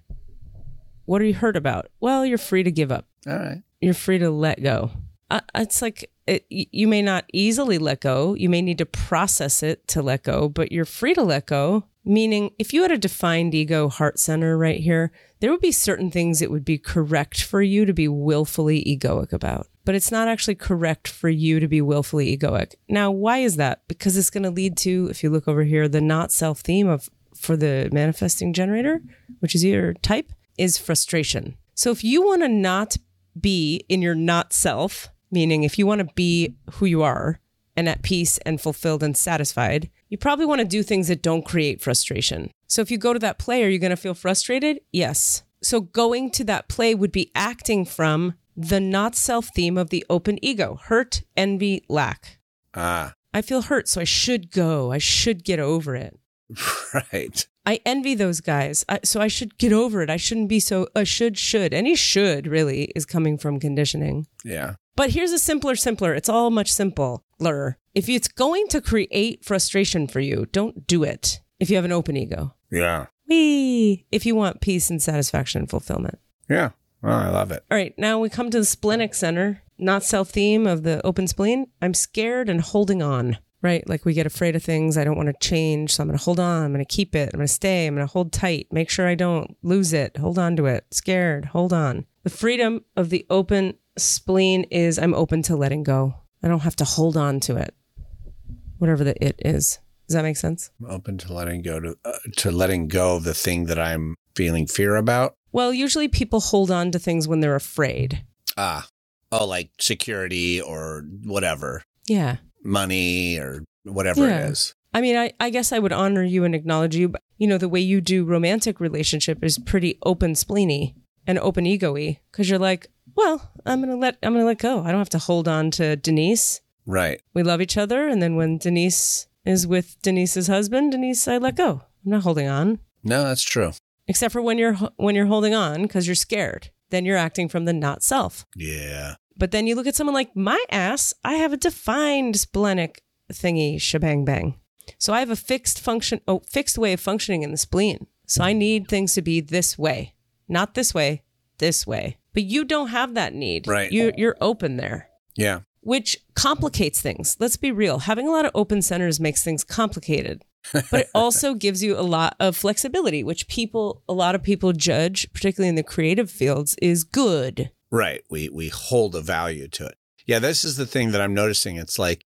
What are you hurt about? Well, you're free to give up. All right. You're free to let go. Uh, it's like it, you may not easily let go. You may need to process it to let go, but you're free to let go. Meaning, if you had a defined ego heart center right here, there would be certain things it would be correct for you to be willfully egoic about. But it's not actually correct for you to be willfully egoic. Now, why is that? Because it's going to lead to, if you look over here, the not self theme of for the manifesting generator, which is your type, is frustration. So if you want to not be in your not self, meaning if you want to be who you are and at peace and fulfilled and satisfied, you probably want to do things that don't create frustration. So if you go to that play, are you going to feel frustrated? Yes. So going to that play would be acting from the not self theme of the open ego, hurt, envy, lack. Ah. I feel hurt, so I should go. I should get over it. Right. I envy those guys, I, so I should get over it. I shouldn't be so, I should, should. Any should really is coming from conditioning. Yeah. But here's a simpler, simpler. It's all much simpler. If it's going to create frustration for you, don't do it if you have an open ego. Yeah. Whee! If you want peace and satisfaction and fulfillment. Yeah. Oh, I love it. All right. Now we come to the splenic center, not self-theme of the open spleen. I'm scared and holding on. Right? Like we get afraid of things. I don't want to change. So I'm going to hold on. I'm going to keep it. I'm going to stay. I'm going to hold tight. Make sure I don't lose it. Hold on to it. Scared. Hold on. The freedom of the open spleen is I'm open to letting go. I don't have to hold on to it. Whatever the it is. Does that make sense? I'm open to letting go to, uh, to letting go of the thing that I'm feeling fear about. Well, usually people hold on to things when they're afraid. Ah. Oh, like security or whatever. Yeah. Money or whatever yeah. it is. I mean, I, I guess I would honor you and acknowledge you, but you know, the way you do romantic relationship is pretty open spleeny and open ego-y because you're like, well, I'm going to let, I'm going to let go. I don't have to hold on to Denise. Right. We love each other. And then when Denise is with Denise's husband, Denise, I let go. I'm not holding on. No, that's true. Except for when you're, when you're holding on because you're scared, then you're acting from the not self. Yeah. But then you look at someone like my ass, I have a defined splenic thingy shebang bang. So I have a fixed function, oh, fixed way of functioning in the spleen. So I need things to be this way, not this way, this way. But you don't have that need. Right. You're, you're open there. Yeah. Which complicates things. Let's be real. Having a lot of open centers makes things complicated. But it also gives you a lot of flexibility, which people, a lot of people judge, particularly in the creative fields, is good. Right. We we hold a value to it. Yeah, this is the thing that I'm noticing. It's like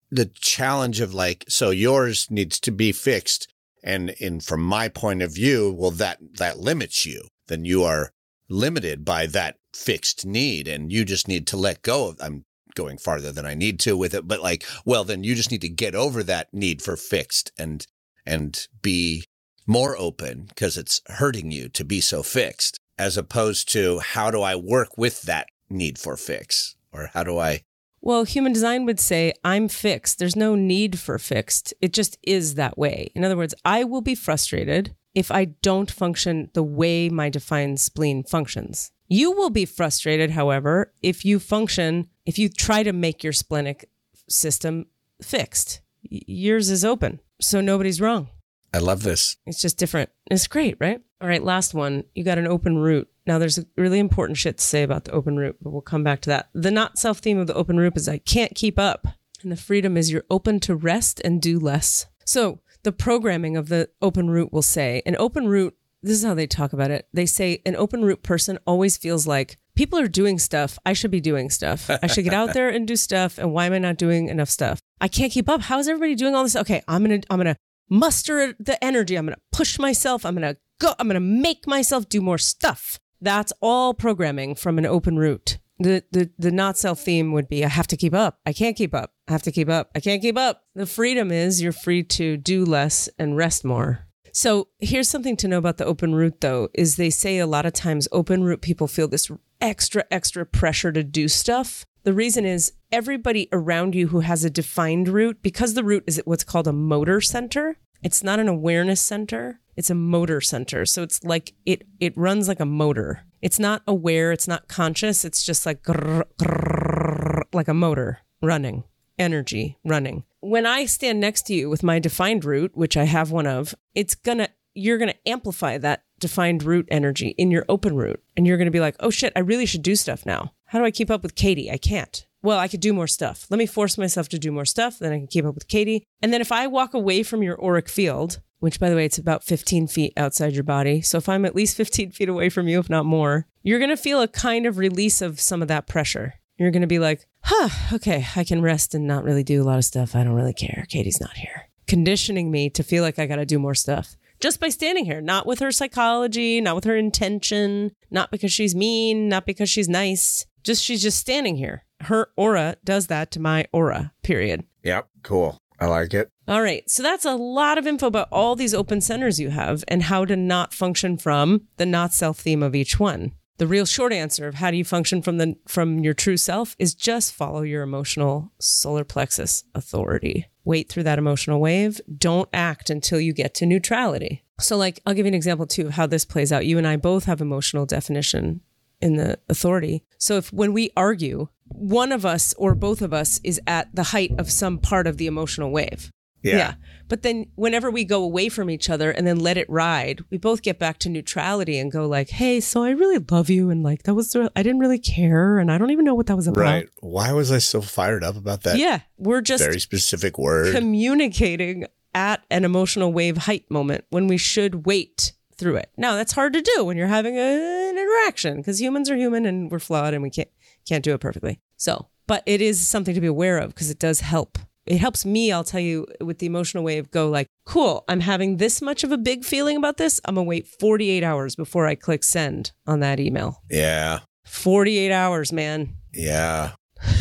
the challenge of like, so yours needs to be fixed. And in from my point of view, well, that, that limits you. Then you are limited by that fixed need, and you just need to let go of, I'm going farther than I need to with it, but like, well, then you just need to get over that need for fixed and, and be more open because it's hurting you to be so fixed, as opposed to how do I work with that need for fix, or how do I? Well, human design would say I'm fixed. There's no need for fixed. It just is that way. In other words, I will be frustrated if I don't function the way my defined spleen functions. You will be frustrated, however, if you function, if you try to make your splenic system fixed. Y- yours is open, so nobody's wrong. I love this. It's just different. It's great, right? All right, last one. You got an open root. Now, there's a really important shit to say about the open root, but we'll come back to that. The not self theme of the open root is I can't keep up. And the freedom is you're open to rest and do less. So the programming of the open root will say, an open root, this is how they talk about it. They say an open root person always feels like people are doing stuff. I should be doing stuff. I should get out there and do stuff. And why am I not doing enough stuff? I can't keep up. How is everybody doing all this? Okay, I'm going to, I'm going to muster the energy. I'm going to push myself. I'm going to go. I'm going to make myself do more stuff. That's all programming from an open root. The, the, the not self theme would be, I have to keep up. I can't keep up. I have to keep up. I can't keep up. The freedom is you're free to do less and rest more. So here's something to know about the open root, though, is they say a lot of times open root people feel this extra, extra pressure to do stuff. The reason is everybody around you who has a defined root, because the root is what's called a motor center. It's not an awareness center. It's a motor center. So it's like it it runs like a motor. It's not aware. It's not conscious. It's just like grrr, grrr, like a motor running, energy running. When I stand next to you with my defined root, which I have one of, it's gonna you're gonna amplify that defined root energy in your open root, and you're gonna be like, oh shit, I really should do stuff now. How do I keep up with Katie? I can't. Well, I could do more stuff. Let me force myself to do more stuff. Then I can keep up with Katie. And then if I walk away from your auric field, which by the way, it's about fifteen feet outside your body. So if I'm at least fifteen feet away from you, if not more, you're going to feel a kind of release of some of that pressure. You're going to be like, huh, okay, I can rest and not really do a lot of stuff. I don't really care. Katie's not here. Conditioning me to feel like I got to do more stuff. Just by standing here, not with her psychology, not with her intention, not because she's mean, not because she's nice. Just she's just standing here. Her aura does that to my aura, period. Yep. Cool. I like it. All right. So that's a lot of info about all these open centers you have and how to not function from the not self theme of each one. The real short answer of how do you function from the from your true self is just follow your emotional solar plexus authority. Wait through that emotional wave. Don't act until you get to neutrality. So like, I'll give you an example too of how this plays out. You and I both have emotional definition in the authority. So if when we argue, one of us or both of us is at the height of some part of the emotional wave. Yeah. yeah. But then whenever we go away from each other and then let it ride, we both get back to neutrality and go like, hey, so I really love you. And like, that was, the, I didn't really care. And I don't even know what that was about. Right. Why was I so fired up about that? Yeah. We're just very specific word. Communicating at an emotional wave height moment when we should wait through it. Now, that's hard to do when you're having a, an interaction because humans are human and we're flawed and we can't can't do it perfectly. So, but it is something to be aware of because it does help. It helps me, I'll tell you, with the emotional wave, go like, cool, I'm having this much of a big feeling about this. I'm going to wait forty-eight hours before I click send on that email. Yeah. forty-eight hours, man. Yeah.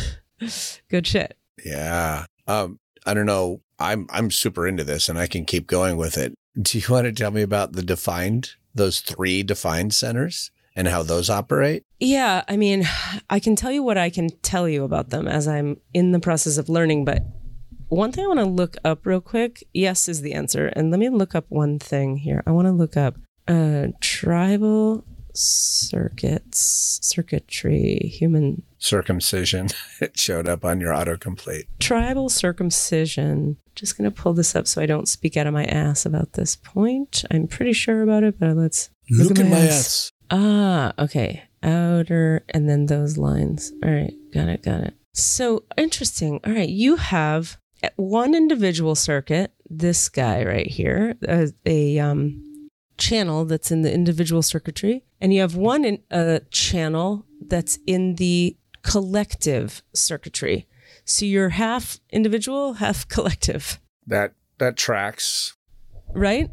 Good shit. Yeah. Um, I don't know. I'm I'm super into this and I can keep going with it. Do you want to tell me about the defined, those three defined centers and how those operate? Yeah. I mean, I can tell you what I can tell you about them as I'm in the process of learning. But one thing I want to look up real quick, yes is the answer. And let me look up one thing here. I want to look up uh, tribal circuits, circuitry, human circumcision. It showed up on your autocomplete. Tribal circumcision. Just going to pull this up so I don't speak out of my ass about this point. I'm pretty sure about it, but let's look, look at at my my ass. ass. Ah, okay. Outer and then those lines. All right. Got it. Got it. So interesting. All right. You have at one individual circuit, this guy right here, a, a um, channel that's in the individual circuitry. And you have one in a channel that's in the collective circuitry. So you're half individual, half collective. That that tracks. Right?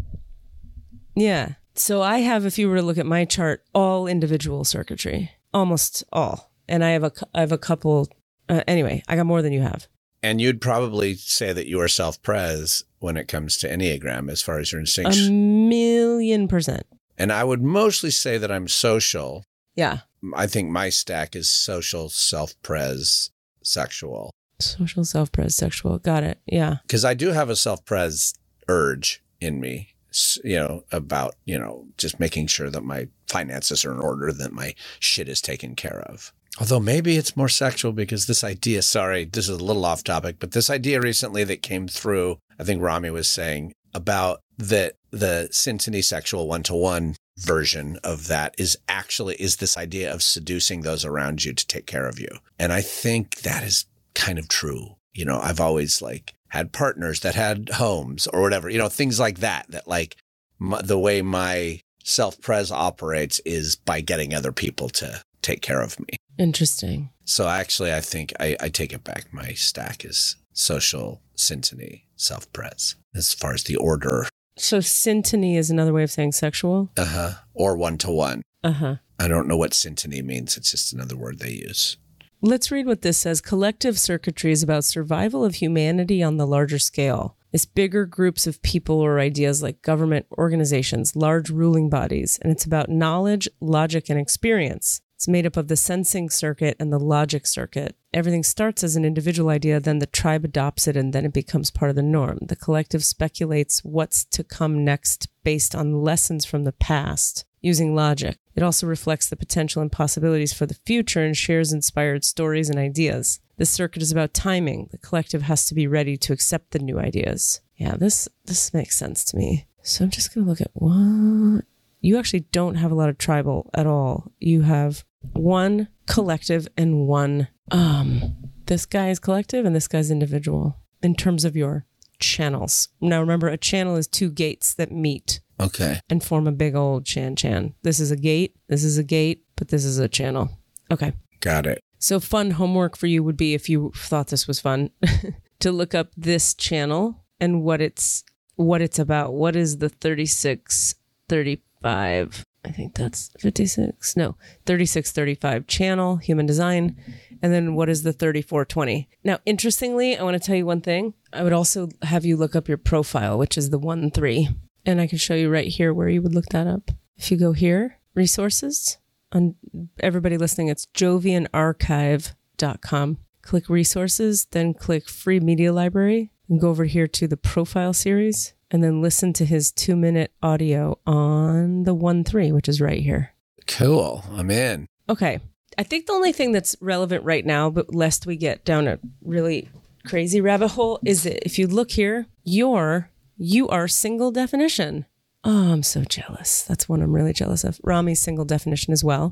Yeah. So I have, if you were to look at my chart, all individual circuitry, almost all. And I have a, I have a couple. Uh, anyway, I got more than you have. And you'd probably say that you are self-pres when it comes to Enneagram as far as your instincts. A million percent. And I would mostly say that I'm social. Yeah. I think my stack is social, self-pres, sexual. Social, self-pres, sexual. Got it. Yeah. Because I do have a self-pres urge in me, you know, about, you know, just making sure that my finances are in order, that my shit is taken care of. Although maybe it's more sexual because this idea, sorry, this is a little off topic, but this idea recently that came through, I think Rami was saying about that the Synteny sexual one-to-one version of that is actually, is this idea of seducing those around you to take care of you. And I think that is kind of true. You know, I've always like had partners that had homes or whatever, you know, things like that, that like my, the way my self-pres operates is by getting other people to take care of me. Interesting. So actually, I think I, I take it back. My stack is social, Synteny, self-pres, as far as the order. So Synteny is another way of saying sexual? Uh-huh. Or one-to-one. Uh-huh. I don't know what Synteny means. It's just another word they use. Let's read what this says. Collective circuitry is about survival of humanity on the larger scale. It's bigger groups of people or ideas like government, organizations, large ruling bodies, and it's about knowledge, logic, and experience. It's made up of the sensing circuit and the logic circuit. Everything starts as an individual idea, then the tribe adopts it, and then it becomes part of the norm. The collective speculates what's to come next based on lessons from the past, using logic. It also reflects the potential and possibilities for the future and shares inspired stories and ideas. This circuit is about timing. The collective has to be ready to accept the new ideas. Yeah, this this makes sense to me. So I'm just going to look at what... You actually don't have a lot of tribal at all. You have one collective and one, um, this guy is collective and this guy's individual in terms of your channels. Now remember, a channel is two gates that meet. Okay. And form a big old chan-chan. This is a gate, this is a gate, but this is a channel. Okay. Got it. So fun homework for you would be, if you thought this was fun, to look up this channel and what it's what it's about. What is the thirty-six thirty-five? I think that's fifty-six. No, thirty-six thirty-five channel, human design. And then what is the thirty-four twenty? Now, interestingly, I want to tell you one thing. I would also have you look up your profile, which is the one three. And I can show you right here where you would look that up. If you go here, resources, on everybody listening, it's jovian archive dot com. Click resources, then click free media library, and go over here to the profile series, and then listen to his two minute audio on the one three, which is right here. Cool. I'm in. Okay. I think the only thing that's relevant right now, but lest we get down a really crazy rabbit hole, is that if you look here, you're, you are single definition. Oh, I'm so jealous. That's one I'm really jealous of. Rami's single definition as well.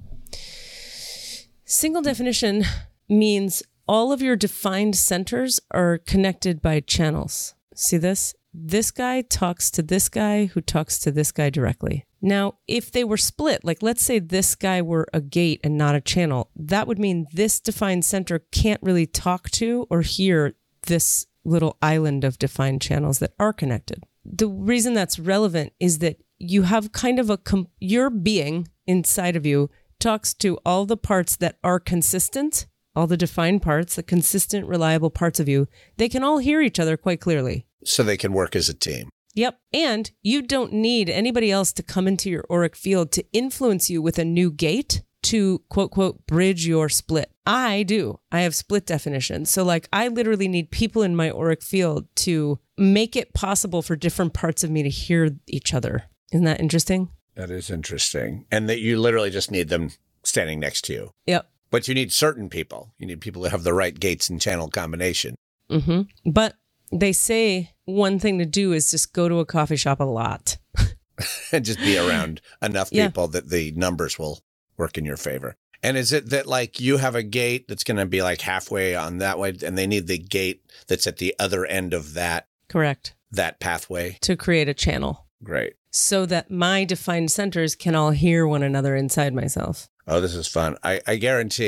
Single definition means all of your defined centers are connected by channels. See this? This guy talks to this guy who talks to this guy directly. Now, if they were split, like let's say this guy were a gate and not a channel, that would mean this defined center can't really talk to or hear this little island of defined channels that are connected. The reason that's relevant is that you have kind of a, com- your being inside of you talks to all the parts that are consistent, all the defined parts, the consistent, reliable parts of you. They can all hear each other quite clearly. So they can work as a team. Yep. And you don't need anybody else to come into your auric field to influence you with a new gate to quote, quote, bridge your split. I do. I have split definition. So like I literally need people in my auric field to make it possible for different parts of me to hear each other. Isn't that interesting? That is interesting. And that you literally just need them standing next to you. Yep. But you need certain people. You need people that have the right gates and channel combination. Mm-hmm. But they say one thing to do is just go to a coffee shop a lot. And just be around enough Yeah. people that the numbers will work in your favor. And is it that like you have a gate that's going to be like halfway on that way and they need the gate that's at the other end of that, Correct. that pathway? To create a channel. Great. So that my defined centers can all hear one another inside myself. Oh, this is fun. I, I guarantee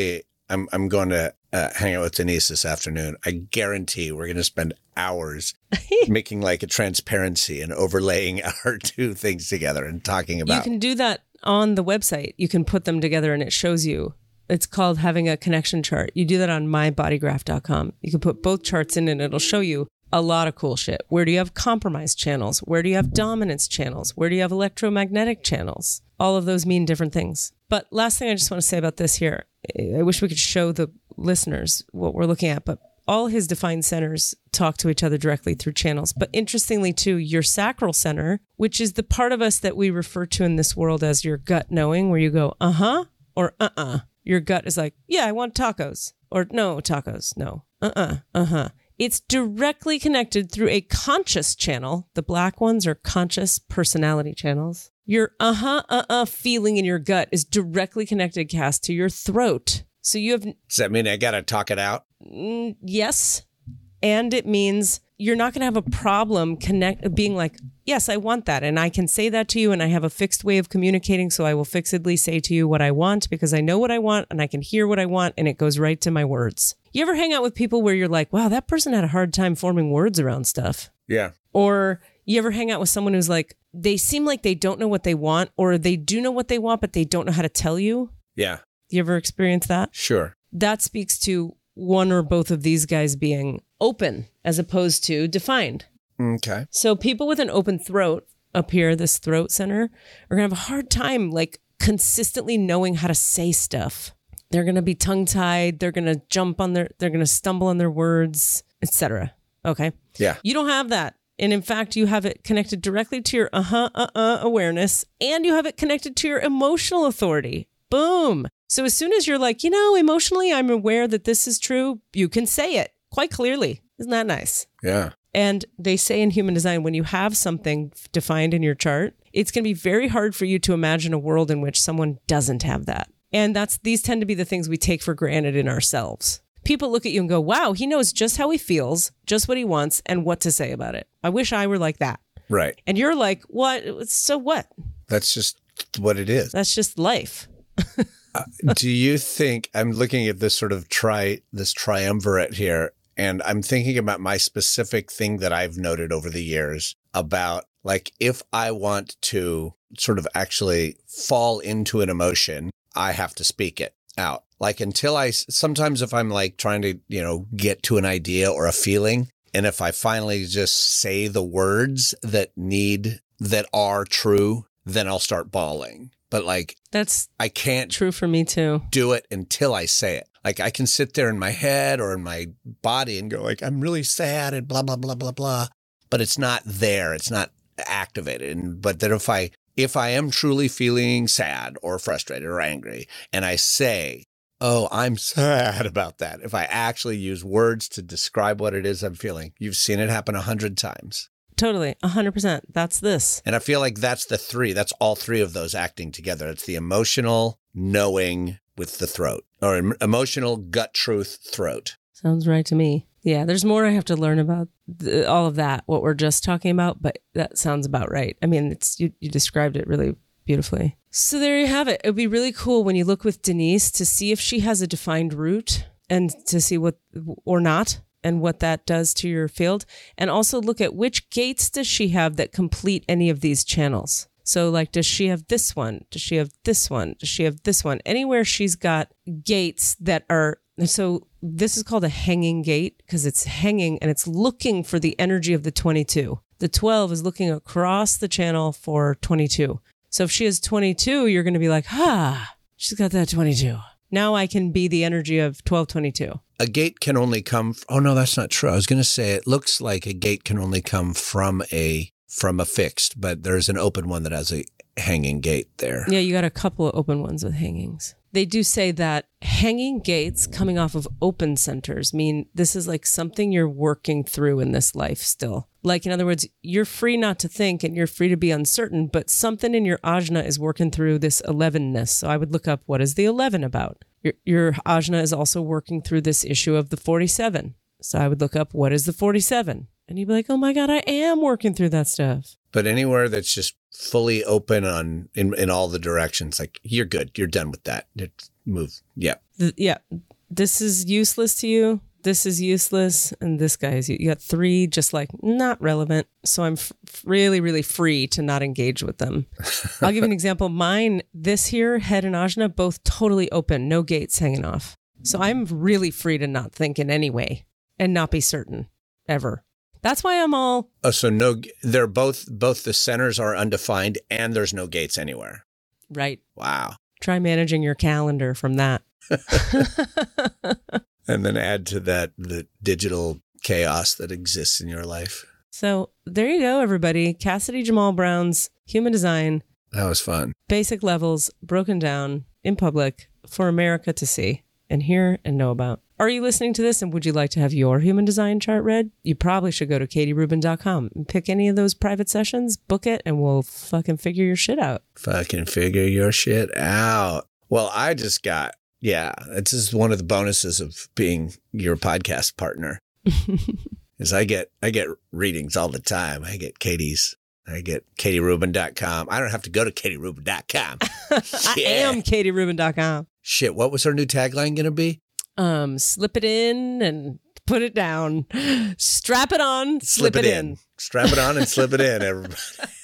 I'm I'm going to uh, hang out with Denise this afternoon. I guarantee we're going to spend hours making like a transparency and overlaying our two things together and talking about. You can do that on the website. You can put them together and it shows you. It's called having a connection chart. You do that on my body graph dot com. You can put both charts in and it'll show you a lot of cool shit. Where do you have compromise channels? Where do you have dominance channels? Where do you have electromagnetic channels? All of those mean different things. But last thing I just want to say about this here, I wish we could show the listeners what we're looking at, but all his defined centers talk to each other directly through channels. But interestingly, too, your sacral center, which is the part of us that we refer to in this world as your gut knowing, where you go, uh-huh, or uh-uh. Your gut is like, yeah, I want tacos. Or no, tacos, no, uh-uh, uh-huh. It's directly connected through a conscious channel. The black ones are conscious personality channels. Your uh-huh, uh-uh feeling in your gut is directly connected, Cass, to your throat. So you have... Does that mean I got to talk it out? Mm, yes. And it means you're not going to have a problem connect being like, yes, I want that. And I can say that to you. And I have a fixed way of communicating. So I will fixedly say to you what I want because I know what I want and I can hear what I want. And it goes right to my words. You ever hang out with people where you're like, wow, that person had a hard time forming words around stuff? Yeah. Or you ever hang out with someone who's like, they seem like they don't know what they want, or they do know what they want, but they don't know how to tell you? Yeah. You ever experience that? Sure. That speaks to one or both of these guys being open as opposed to defined. Okay. So people with an open throat up here, this throat center, are going to have a hard time like consistently knowing how to say stuff. They're going to be tongue-tied. They're going to jump on their, they're going to stumble on their words, et cetera. Okay. Yeah. You don't have that. And in fact, you have it connected directly to your uh-huh, uh-uh awareness, and you have it connected to your emotional authority. Boom. So as soon as you're like, you know, emotionally, I'm aware that this is true, you can say it quite clearly. Isn't that nice? Yeah. And they say in human design, when you have something defined in your chart, it's going to be very hard for you to imagine a world in which someone doesn't have that. And that's these tend to be the things we take for granted in ourselves. People look at you and go, wow, he knows just how he feels, just what he wants, and what to say about it. I wish I were like that. Right. And you're like, what? So what? That's just what it is. That's just life. uh, do you think, I'm looking at this sort of tri, this triumvirate here, and I'm thinking about my specific thing that I've noted over the years about, like, if I want to sort of actually fall into an emotion, I have to speak it out. Like until I, sometimes if I'm like trying to, you know, get to an idea or a feeling, and if I finally just say the words that need, that are true, then I'll start bawling. But like, that's I can't true for me too. Do it until I say it. Like I can sit there in my head or in my body and go like, I'm really sad and blah, blah, blah, blah, blah. But it's not there. It's not activated. And, but that if I, if I am truly feeling sad or frustrated or angry and I say, oh, I'm sad about that. If I actually use words to describe what it is I'm feeling, you've seen it happen a hundred times. Totally. A hundred percent. That's this. And I feel like that's the three, that's all three of those acting together. It's the emotional knowing with the throat, or emotional gut truth throat. Sounds right to me. Yeah. There's more I have to learn about the, all of that, what we're just talking about, but that sounds about right. I mean, it's, you, you described it really beautifully. So there you have it. It would be really cool when you look with Denise to see if she has a defined root and to see what, or not, and what that does to your field. And also look at which gates does she have that complete any of these channels. So like, does she have this one? Does she have this one? Does she have this one? Anywhere she's got gates that are, so this is called a hanging gate because it's hanging and it's looking for the energy of the twenty-two. The twelve is looking across the channel for twenty-two. So if she has twenty-two, you're going to be like, ah, she's got that twenty-two. Now I can be the energy of twelve twenty-two. A gate can only come, oh no, that's not true. I was going to say it looks like a gate can only come from a, from a fixed, but there's an open one that has a hanging gate there. Yeah, you got a couple of open ones with hangings. They do say that hanging gates coming off of open centers mean this is like something you're working through in this life still. Like, in other words, you're free not to think and you're free to be uncertain, but something in your ajna is working through this elevenness. So I would look up, what is the eleven about? Your, your ajna is also working through this issue of the forty-seven. So I would look up, what is the forty-seven? And you'd be like, oh my God, I am working through that stuff. But anywhere that's just fully open on in, in all the directions, like you're good. You're done with that. It's move. Yeah. The, yeah. this is useless to you. This is useless. And this guy is, you got three just like not relevant. So I'm f- really, really free to not engage with them. I'll give you an example. Mine, this here, head and ajna, both totally open, no gates hanging off. So I'm really free to not think in any way and not be certain ever. That's why I'm all. Oh, so no, they're both, both the centers are undefined and there's no gates anywhere. Right. Wow. Try managing your calendar from that. And then add to that the digital chaos that exists in your life. So there you go, everybody. Cassidy Jamal Brown's Human Design. That was fun. Basic levels broken down in public for America to see and hear and know about. Are you listening to this and would you like to have your human design chart read? You probably should go to katie rubin dot com and pick any of those private sessions, book it, and we'll fucking figure your shit out. Fucking figure your shit out. Well, I just got, yeah, it's just one of the bonuses of being your podcast partner. Is I get, I get readings all the time. I get Katie's. I get katie rubin dot com. I don't have to go to katie rubin dot com. I am katie rubin dot com. Shit, what was her new tagline going to be? Um, slip it in and put it down. Strap it on, slip, slip it, it in. in. Strap it on and slip it in, everybody.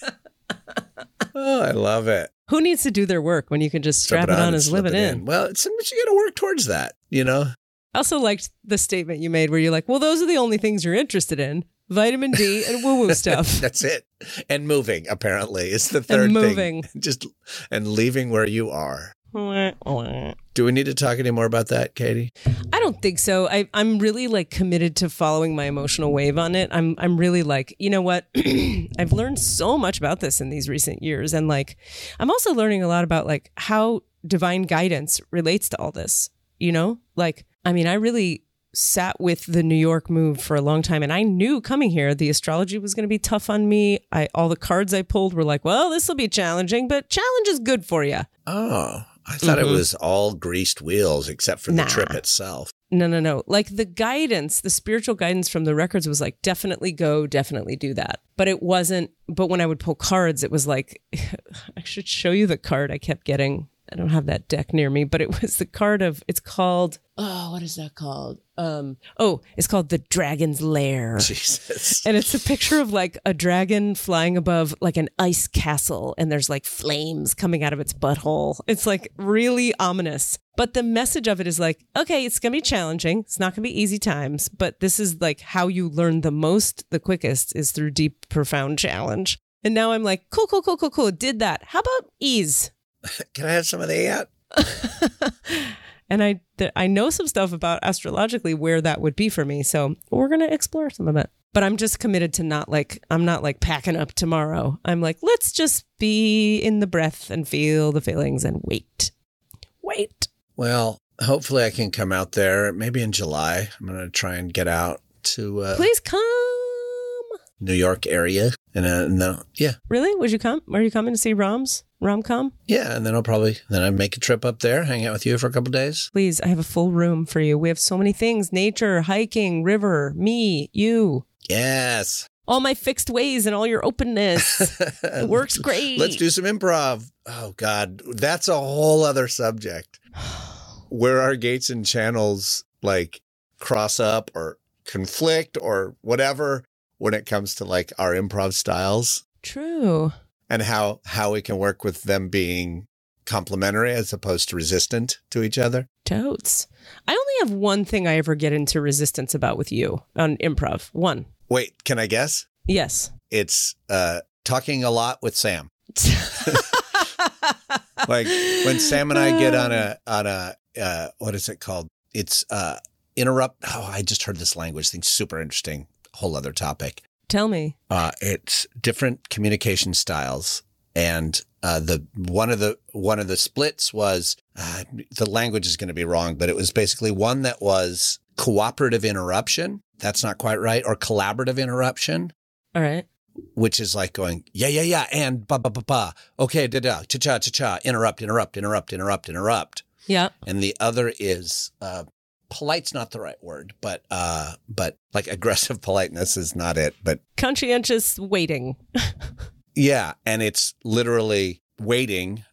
Oh, I love it. Who needs to do their work when you can just strap, strap it, it on, on and slip it in? in? Well, it's something you got to work towards that, you know? I also liked the statement you made where you're like, well, those are the only things you're interested in. Vitamin D and woo-woo stuff. That's it. And moving, apparently, is the third and moving. thing. Just and leaving where you are. Do we need to talk any more about that, Katie? I don't think so. I, I'm really like committed to following my emotional wave on it. I'm I'm really like, you know what? I've learned so much about this in these recent years. And like, I'm also learning a lot about like how divine guidance relates to all this, you know? Like, I mean, I really sat with the New York move for a long time. And I knew coming here, the astrology was going to be tough on me. I all the cards I pulled were like, well, this will be challenging, but challenge is good for you. Oh, I thought mm-hmm. it was all greased wheels except for the nah. trip itself. No, no, no. Like the guidance, the spiritual guidance from the records was like, definitely go, definitely do that. But it wasn't, but when I would pull cards, it was like, I should show you the card I kept getting. I don't have that deck near me, but it was the card of, it's called, oh, what is that called? Um, oh, it's called The Dragon's Lair. Jesus. And it's a picture of like a dragon flying above like an ice castle and there's like flames coming out of its butthole. It's like really ominous. But the message of it is like, okay, it's going to be challenging. It's not going to be easy times, but this is like how you learn the most, the quickest is through deep, profound challenge. And now I'm like, cool, cool, cool, cool, cool. Did that. How about ease? Can I have some of that? And I th- I know some stuff about astrologically where that would be for me. So we're going to explore some of it. But I'm just committed to not like, I'm not like packing up tomorrow. I'm like, let's just be in the breath and feel the feelings and wait. Wait. Well, hopefully I can come out there maybe in July. I'm going to try and get out to uh, Please come. New York area. And uh, no, yeah. Really? Would you come? Are you coming to see Rom's? Rom-com? Yeah, and then I'll probably, then I make a trip up there, hang out with you for a couple of days. Please, I have a full room for you. We have so many things. Nature, hiking, river, me, you. Yes. All my fixed ways and all your openness. It works great. Let's do some improv. Oh, God. That's a whole other subject. Where our gates and channels like cross up or conflict or whatever when it comes to like our improv styles. True. And how, how we can work with them being complementary as opposed to resistant to each other. Totes. I only have one thing I ever get into resistance about with you on improv. One. Wait, can I guess? Yes. It's uh, talking a lot with Sam. Like when Sam and I get on a, on a uh, what is it called? It's uh, interrupt. Oh, I just heard this language thing. Super interesting. Whole other topic. Tell me. Uh, it's different communication styles, and uh, the one of the one of the splits was uh, the language is going to be wrong, but it was basically one that was cooperative interruption. That's not quite right, or collaborative interruption. All right. Which is like going yeah yeah yeah and ba ba ba ba. Okay, da da cha cha cha cha. Interrupt interrupt interrupt interrupt interrupt. Yeah. And the other is. Uh, Polite's not the right word, but uh, but like aggressive politeness is not it. But conscientious waiting. Yeah, and it's literally waiting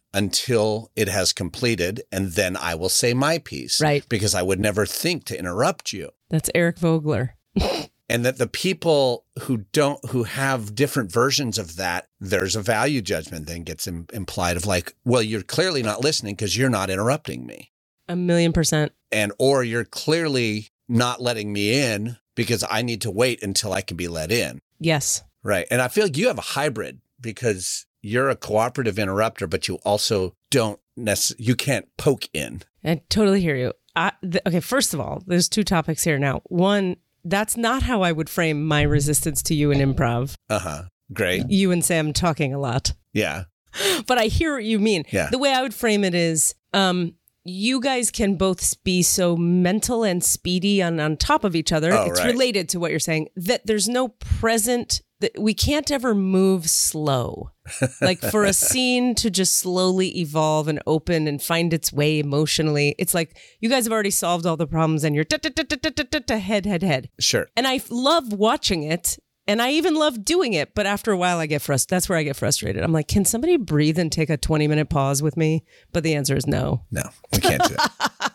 until it has completed, and then I will say my piece. Right. Because I would never think to interrupt you. That's Eric Vogler. And that the people who don't, who have different versions of that, there's a value judgment then gets im- implied of like, well, you're clearly not listening because you're not interrupting me. A million percent. And, or you're clearly not letting me in because I need to wait until I can be let in. Yes. Right. And I feel like you have a hybrid because you're a cooperative interrupter, but you also don't necessarily, you can't poke in. I totally hear you. I, th- okay, first of all, there's two topics here now. One, that's not how I would frame my resistance to you in improv. Uh-huh. Great. You and Sam talking a lot. Yeah. But I hear what you mean. Yeah. The way I would frame it is, um, you guys can both be so mental and speedy on, on top of each other. Oh, it's right. related to what you're saying, that there's no present, that we can't ever move slow. Like for a scene to just slowly evolve and open and find its way emotionally. It's like you guys have already solved all the problems and you're da, da, da, da, da, da, da, head, head, head. Sure. And I love watching it. And I even love doing it. But after a while, I get frustrated. That's where I get frustrated. I'm like, can somebody breathe and take a twenty minute pause with me? But the answer is no. No, we can't do that.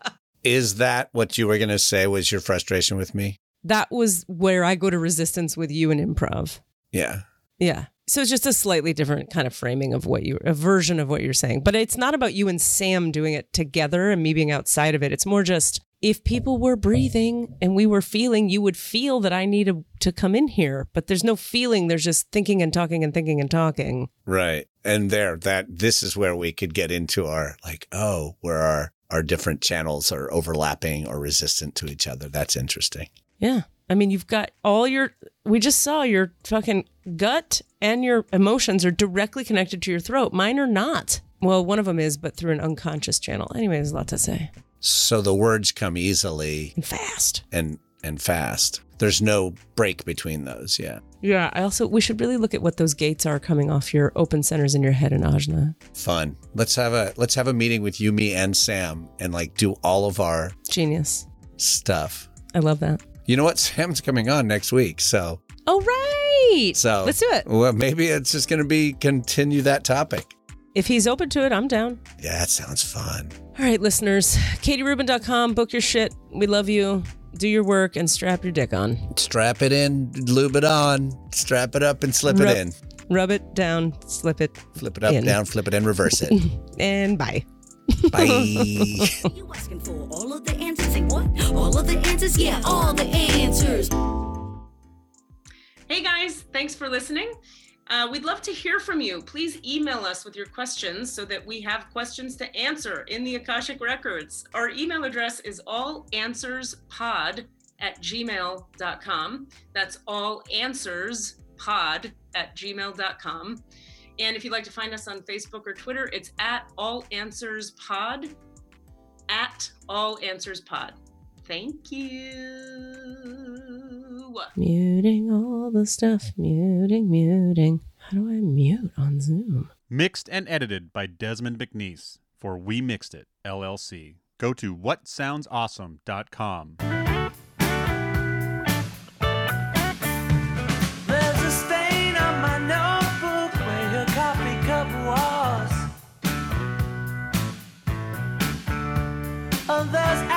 Is that what you were going to say was your frustration with me? That was where I go to resistance with you in improv. Yeah. Yeah. So it's just a slightly different kind of framing of what you, a version of what you're saying. But it's not about you and Sam doing it together and me being outside of it. It's more just if people were breathing and we were feeling, you would feel that I need to, to come in here. But there's no feeling. There's just thinking and talking and thinking and talking. Right. And there, that this is where we could get into our like, oh, where our, our different channels are overlapping or resistant to each other. That's interesting. Yeah. I mean, you've got all your, we just saw your fucking gut and your emotions are directly connected to your throat. Mine are not. Well, one of them is, but through an unconscious channel. Anyway, there's a lot to say. So the words come easily. And fast. And, and fast. There's no break between those. Yeah. Yeah. I also, we should really look at what those gates are coming off your open centers in your head and ajna. Fun. Let's have a, let's have a meeting with you, me, and Sam and like do all of our Genius. stuff. I love that. You know what? Sam's coming on next week. So, Oh, right. so let's do it. Well, maybe it's just going to be continue that topic. If he's open to it, I'm down. Yeah, that sounds fun. All right, listeners, katie rubin dot com. Book your shit. We love you. Do your work and strap your dick on. Strap it in, lube it on, strap it up and slip Rub- it in. Rub it down, slip it. Flip it up, in. down, flip it in, reverse it. And bye. Bye. You asking for all of the answers? Say what? All of the answers? Yeah, all the answers. Hey guys, thanks for listening. Uh, we'd love to hear from you. Please email us with your questions so that we have questions to answer in the Akashic Records. Our email address is allanswerspod at gmail dot com. That's allanswerspod at gmail dot com. And if you'd like to find us on Facebook or Twitter, it's at allanswerspod, at allanswerspod. Thank you. Muting all the stuff. Muting, muting. How do I mute on Zoom? Mixed and edited by Desmond McNeese for We Mixed It, L L C. Go to what sounds awesome dot com. There's a stain on my notebook where your coffee cup was. Oh, there's